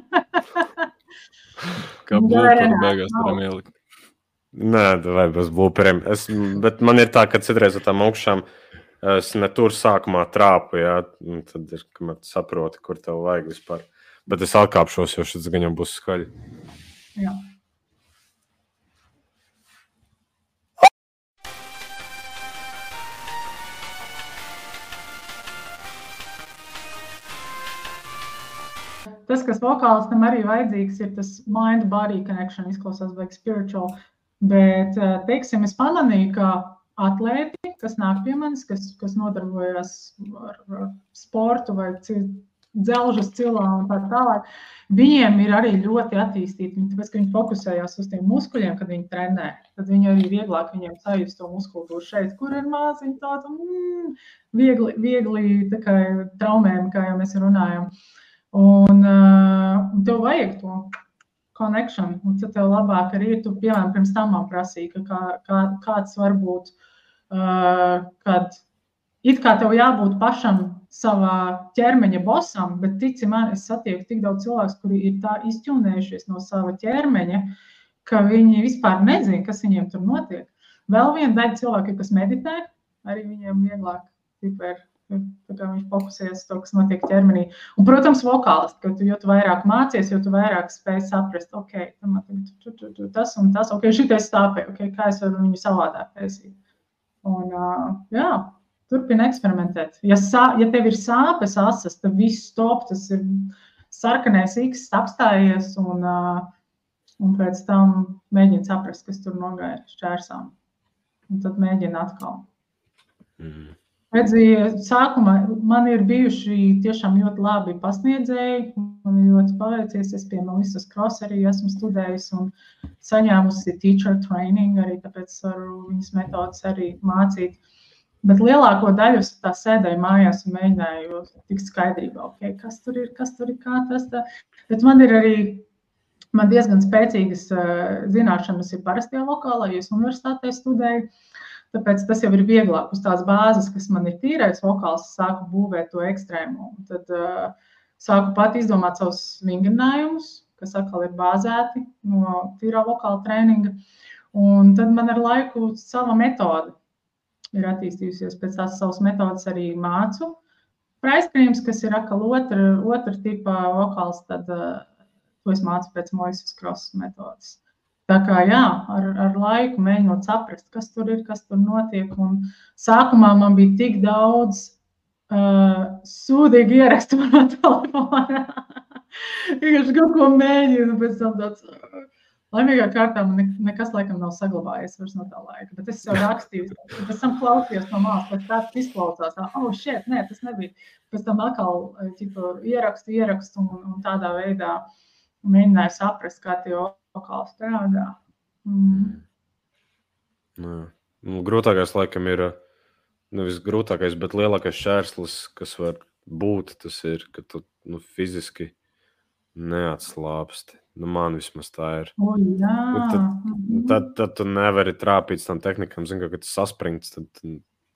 Kā blūperu beigās varam ielikt. Nē, vai bez blūperiem. Es, bet man ir tā, ka citreiz ar tām augšām es ne tur sākumā trāpu, jā, tad ir, kamēr saproti, kur tev vajag vispār. Bet es atkāpšos, jo šis gan jau būs skaļi. Jā. Tas, kas vokālistam arī vajadzīgs, ir tas mind-body connection, izklausās vajag spiritual, bet, teiksim, es pamanīju, ka atlēti, kas nāk pie manis, kas, kas nodarbojas ar, ar sportu vai citu, dzelžas cilā un tā tālāk, viņiem ir arī ļoti attīstīti, tāpēc, ka viņi fokusējās uz tiem muskuļiem, kad viņi trenē, tad viņi arī vieglāk viņiem sajust to muskultūru šeit, kur ir māziņi tāda mm, viegli, viegli tā kā traumēm, kā jau mēs runājam. Un, uh, un tev vajag to connection, un tad tev labāk arī ir, tu, piemēram, pirms tam man prasīja, ka kā, kā, kāds var būt, uh, kad it kā tev jābūt pašam savā ķermeņa bosam, bet tici man, es satieku tik daudz cilvēks, kuri ir tā izķūnējušies no sava ķermeņa, ka viņi vispār nezina, kas viņiem tur notiek. Vēl viena daļa cilvēki, kas meditē, arī viņiem vieglāk tiper, tā kā viņš fokusējas to, kas notiek ķermenī. Un, protams, vokālisti, ka tu, jo tu vairāk mācies, jo tu vairāk spēj saprast, ok, tu, tu, tu, tas un tas, ok, šitais stāpē, ok, kā es varu viņu savādāk pēsīt. Un, uh, jā. Turpina eksperimentēt. Ja, sā, ja tev ir sāpes asas, tad viss stop, tas ir sarkanais X apstājies un, un pēc tam mēģina saprast, kas tur nogāja šķērsām. Un tad mēģina atkal. Mm. Redzēju, sākumā man ir bijuši tiešām ļoti labi pasniedzēji, man ir ļoti paveicies, es pie Melisas Cross arī esmu studējusi un saņēmusi teacher training, arī tāpēc varu viņas metodas arī mācīt. Bet lielāko daļu es tā sēdēju mājās un mēģināju tikt skaidrībā, okay, kas tur ir, kas tur ir, kā tas tā. Bet man ir arī, man diezgan spēcīgas zināšanas ir parastajā vokālā, jo es universitātē studēju. Tāpēc tas jau ir vieglāk uz tās bāzes, kas man ir tīrais vokāls, sāku būvēt to ekstrēmu. Tad uh, sāku pat izdomāt savus vingrinājumus, kas atkal ir bāzēti no tīrā vokāla trēninga. Un tad man ar laiku sava metode ir attīstījusies. Pēc tās savas metodas arī mācu. Praiskrīms, kas ir atkal otra, otra tipa vokāls, tad uh, to es mācu pēc Melisas Cross metodas. Tā kā jā, ar, ar laiku mēģinot saprast, kas tur ir, kas tur notiek. Un sākumā man bija tik daudz uh, sūdīgi ierakstu manā telefonā. Vienkārši kaut ko mēģinu, pēc tam tāds laimīgā kārtā man ne, nekas laikam nav saglabājies vairs no tā laika. Bet es jau rakstīju, pēc tam klausījos no malas, pēc tāds izklausās, tā, oh, shit, nē, tas nebija. Pēc tam atkal ķipa, ierakstu, ierakstu un, un tādā veidā mēģināju saprast, kā tie vokāli strādā. Mm. Nā, nu, grūtākais laikam ir, nevis grūtākais, bet lielākais šķērslis, kas var būt, tas ir, ka tu nu, fiziski neatslāpsti. Nu, man vismaz tā ir. O, jā. Tad, tad, tad tu nevari trāpīt tam tehnikam, zin, ka, kad tu saspringts, tad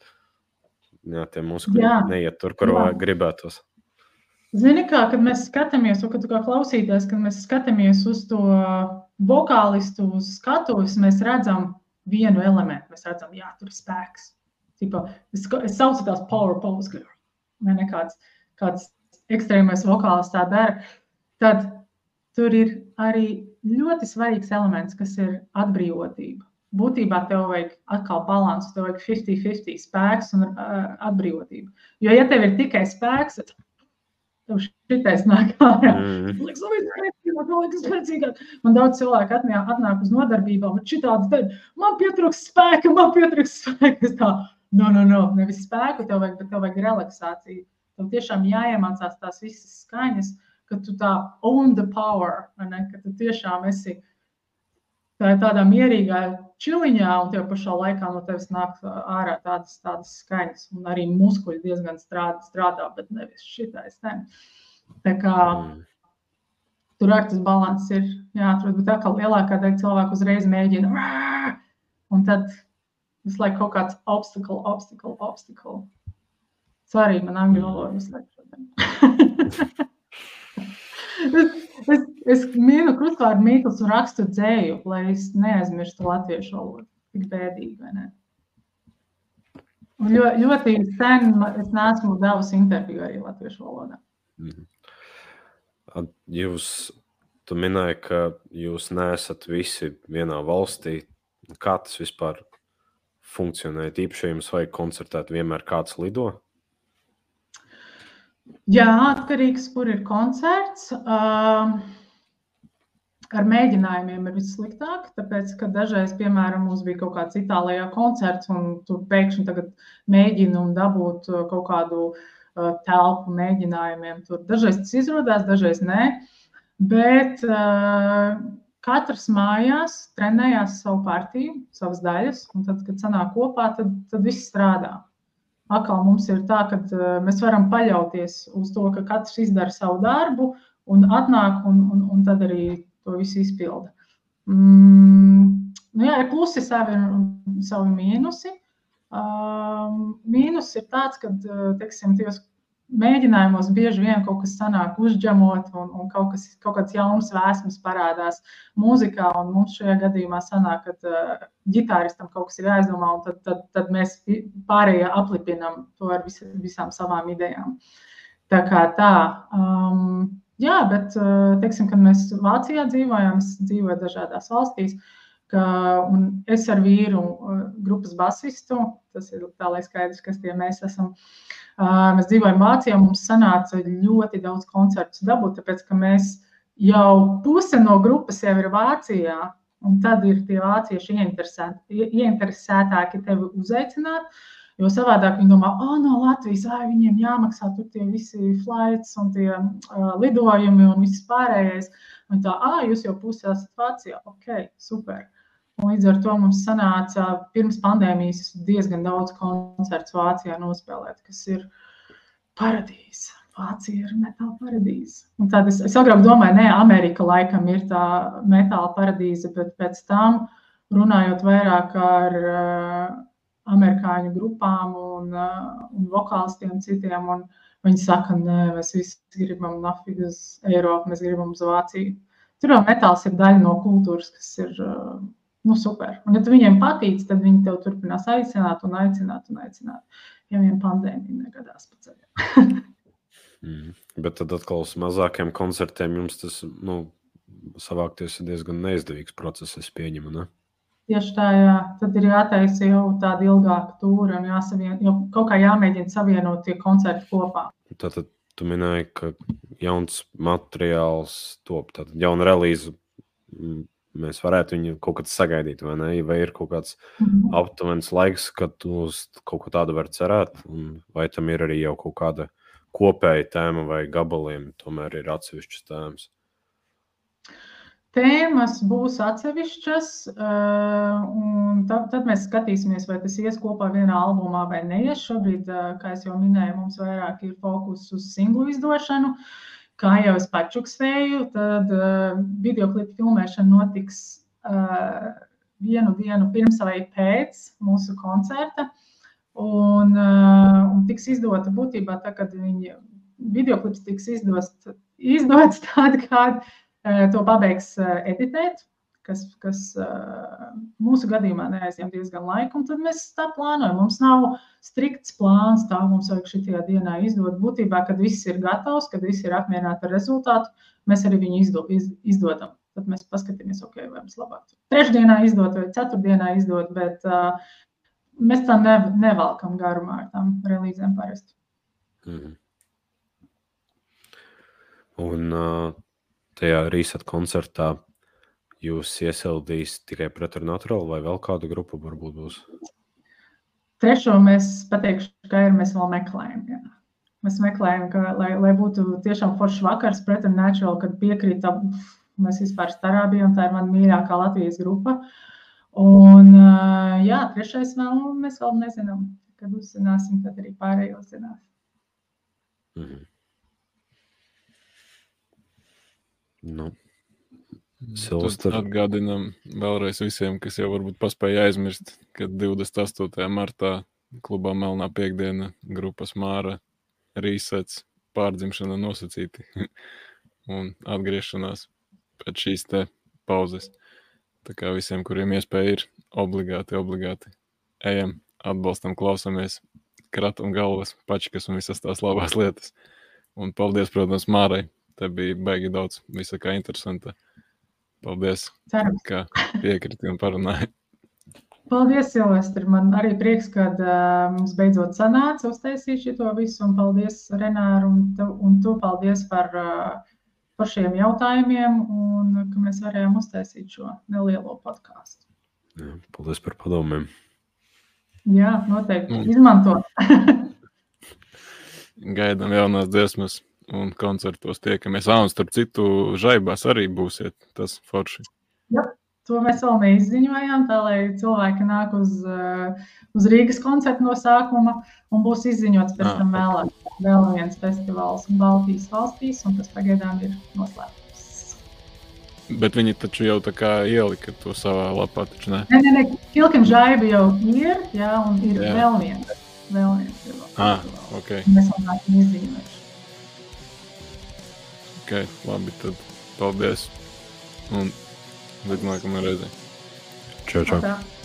jā, tie muskuļi neiet tur, kur jā. Gribētos. Zini kā, kad mēs skatāmies, un kad tu kā klausītājs, kad mēs skatāmies uz to vokālistu uz skatuves, mēs redzam vienu elementu. Mēs redzam, jā, tur ir spēks. Tipa, es, es saucu tās power pose, vai ne kāds, kāds ekstrēmais vokālis tā dara. Tad tur ir arī ļoti svarīgs elements, kas ir atbrīvotība. Būtībā tev vajag atkal balansu, tev vajag fifty fifty spēks un uh, atbrīvotība. Jo, ja tev ir tikai spēks, tad tev šitais nāk ārā. Mm. Liekas, spēcīgāk, liekas, spēcīgāk. Man daudz cilvēku atnāk, atnāk uz nodarbībām, bet šitādi tad, man pietrūks spēka, man pietrūks spēka. Es tā, no, no, no, nevis spēku tev vajag, bet tev vajag relaksāciju. Tev tiešām jāiemācās tās visas skaņas, ka tu tā own the power, ne? Ka tu tiešām esi tā, tādā mierīgā čiliņā un tev pašā laikā no tevis nāk ārā tādas, tādas skaņas un arī muskuļi diezgan strādā, strādā bet nevis šitais. Ne? Tā kā mm. tur ar tas balans ir jāatrod, bet tā kā lielākā daļa cilvēku uzreiz mēģina un tad visu laiku kaut kāds obstacle, obstacle, obstacle. Sorry, man angļu valoda visu laiku. Es, es, es mīnu krustvārdu mīklas un rakstu dzēju, lai es neaizmirstu latviešu valodu. Tik bēdīgi, vai ne? Un ļo, ļoti sen es neesmu devusi interviju arī latviešu valodā. Jūs, tu minēji, ka jūs neesat visi vienā valstī. Kā tas vispār funkcionē? Īpaši jums vajag koncertēt vienmēr kāds lido? Jā, atkarīgs, kur ir koncerts. Uh, ar mēģinājumiem ir vissliktāk, tāpēc, ka dažreiz, piemēram, mums bija kaut kāds Itālijā koncerts, un tur pēkšņi tagad mēģina un dabūt kaut kādu uh, telpu mēģinājumiem. Tur dažreiz tas izrodās, dažreiz nē, bet uh, katrs mājās trenējās savu partiju, savas daļas, un tad, kad sanāk kopā, tad, tad viss strādā. Atkal mums ir tā, ka mēs varam paļauties uz to, ka katrs izdara savu darbu un atnāk un, un, un tad arī to visu izpilda. Mm, nu jā, ir plusi savi un savi mīnusi. Uh, mīnus ir tāds, ka, teiksim, tajos mēģinājumos bieži vien kaut kas sanāk uzģemot un, un kaut, kas, kaut kāds jauns vēsmas parādās mūzikā, un mums šajā gadījumā sanāk, ka uh, ģitāristam kaut kas ir jāizdomā, un tad, tad, tad mēs pārējie aplipinam to ar vis, visām savām idejām. Tā kā tā. Um, jā, bet, uh, teiksim, kad mēs Vācijā dzīvojam, es dzīvoju dažādās valstīs, ka, un es ar vīru grupas basistu, tas ir tā, lai skaidrs, kas tie mēs esam. Mēs dzīvojam Vācijā, mums sanāca ļoti daudz koncertus dabūt, tāpēc, ka mēs jau puse no grupas jau ir Vācijā, un tad ir tie vācieši ieinteresētāki tevi uzaicināt, jo savādāk viņi domā, ah, no Latvijas, ai, viņiem jāmaksā tur tie visi flights un tie uh, lidojumi un viss pārējais. Un tā, ah, jūs jau pusi esat Vācijā, ok, super. Un līdz ar to mums sanāca pirms pandēmijas diezgan daudz koncerts Vācijā nospēlēt, kas ir paradīze. Vācija ir metāla paradīze. Un tad es, es agrāk domāju, ne, Amerika laikam ir tā metāla paradīze, bet pēc tam runājot vairāk ar uh, amerikāņu grupām un, uh, un vokālistiem citiem, un viņi saka, nē, mēs visi gribam nafig uz Eiropu, mēs gribam uz Vāciju. Tur jau metāls ir daļa no kultūras, kas ir uh, nu, super. Un ja tu viņiem patīc, tad viņi tev turpinās aicināt un aicināt un aicināt, ja vien pandēmija negadās pa ceļam. mm. Bet tad atkal uz mazākiem koncertiem jums tas, nu, savākties ir diezgan neizdevīgs process, es pieņemu, ne? Tieši tā, jā. Tad ir jātaisa jau tāda ilgāka tūra un jāsavien, jau kaut kā jāmēģina savienot tie koncerti kopā. Tātad tu minēji, ka jauns materiāls top, tātad jauna relīze, mēs varētu viņu kaut kad sagaidīt, vai ne? Vai ir kaut kāds mm-hmm. aptuvens laiks, kad tu uz kaut ko tādu var cerēt? Un vai tam ir arī jau kaut kāda kopēja tēma vai gabaliem, tomēr ir atsevišķas tēmas? Tēmas būs atsevišķas, un tad, tad mēs skatīsimies, vai tas ies kopā vienā albumā vai neies. Šobrīd, kā es jau minēju, mums vairāk ir fokus uz singlu izdošanu. Kā jau es pačuksēju, tad uh, videoklipu filmēšana notiks uh, vienu dienu pirms vai pēc mūsu koncerta. Un, uh, un tiks izdota būtībā tā, kad viņi videoklips tiks izdots, izdots tād, kad uh, to pabeigs uh, editēt, kas, kas uh, mūsu gadījumā neaizņem diezgan laiku, un tad mēs tā plānojam. Mums nav strikts plāns, tā mums vajag šitajā dienā izdot. Būtībā, kad viss ir gatavs, kad viss ir apmierināti ar rezultātu, mēs arī viņu izdo, iz, izdodam. Tad mēs paskatāmies, ok, vai mums labāk trešdienā izdot vai ceturtdienā izdot, bet uh, mēs tā ne, nevalkam garumā ar tām relīzēm parasti. Mm. Un uh, tajā Reset koncertā jūs iesildīs tikai Preternatural vai vēl kādu grupu varbūt būs? Trešo mēs pateikšu, ka ir, mēs vēl meklējam. Jā. Mēs meklējam, ka, lai, lai būtu tiešām foršs vakars Preternatural, kad piekrīta, mēs vispār starā bijām, tā ir man mīļākā Latvijas grupa. Un jā, trešais vēl, mēs vēl nezinām, kad uzzināsim, tad arī pārējos zinās. Mhm. Nu. Tad atgādinām vēlreiz visiem, kas jau varbūt paspēja aizmirst, kad divdesmit astotajā martā klubā Melnā piekdiena grupas Māra Resets pārdzimšana nosacīti un atgriešanās pēc šīs te pauzes. Tā kā visiem, kuriem iespēja ir obligāti, obligāti ejam, atbalstam, klausamies, kratam galvas, pačikas un visas tās labās lietas. Un paldies, protams, Mārai. Te bija baigi daudz visa kā interesanta. Paldies, Cerams. Ka piekriti un parunāji. Paldies, Silvestri. Man arī prieks, kad uh, mums beidzot sanāca uztaisīt šito visu. Un paldies, Renāru, un tu, un tu paldies par, uh, par šiem jautājumiem un ka mēs varējām uztaisīt šo nelielo podcastu. Jā, paldies par padomiem. Jā, noteikti. Mm. Izmanto. Gaidām jaunās dziesmas. Un koncertos tiekamies. Ā, un starp citu, Žaibās arī būsiet tas forši. Jā, to mēs vēl neizziņojām, tā lai cilvēki nāk uz, uz Rīgas koncertu no sākuma un būs izziņots pēc tam vēlāk. Vēl viens festivāls Baltijas valstīs, un tas pagaidām ir noslēpums. Bet viņi taču jau tā kā ielika to savā lapā, taču ne? Nē, nē, nē, Kilkim Žaibi jau ir, jā, un ir jā. vēl viens. Vēl viens ir vēl. Ah, ok. Mēs vēl nākam izziņojuši. Ok, labi, tad paldies un līdz nākamajai reizei. Čau, čau. Tā.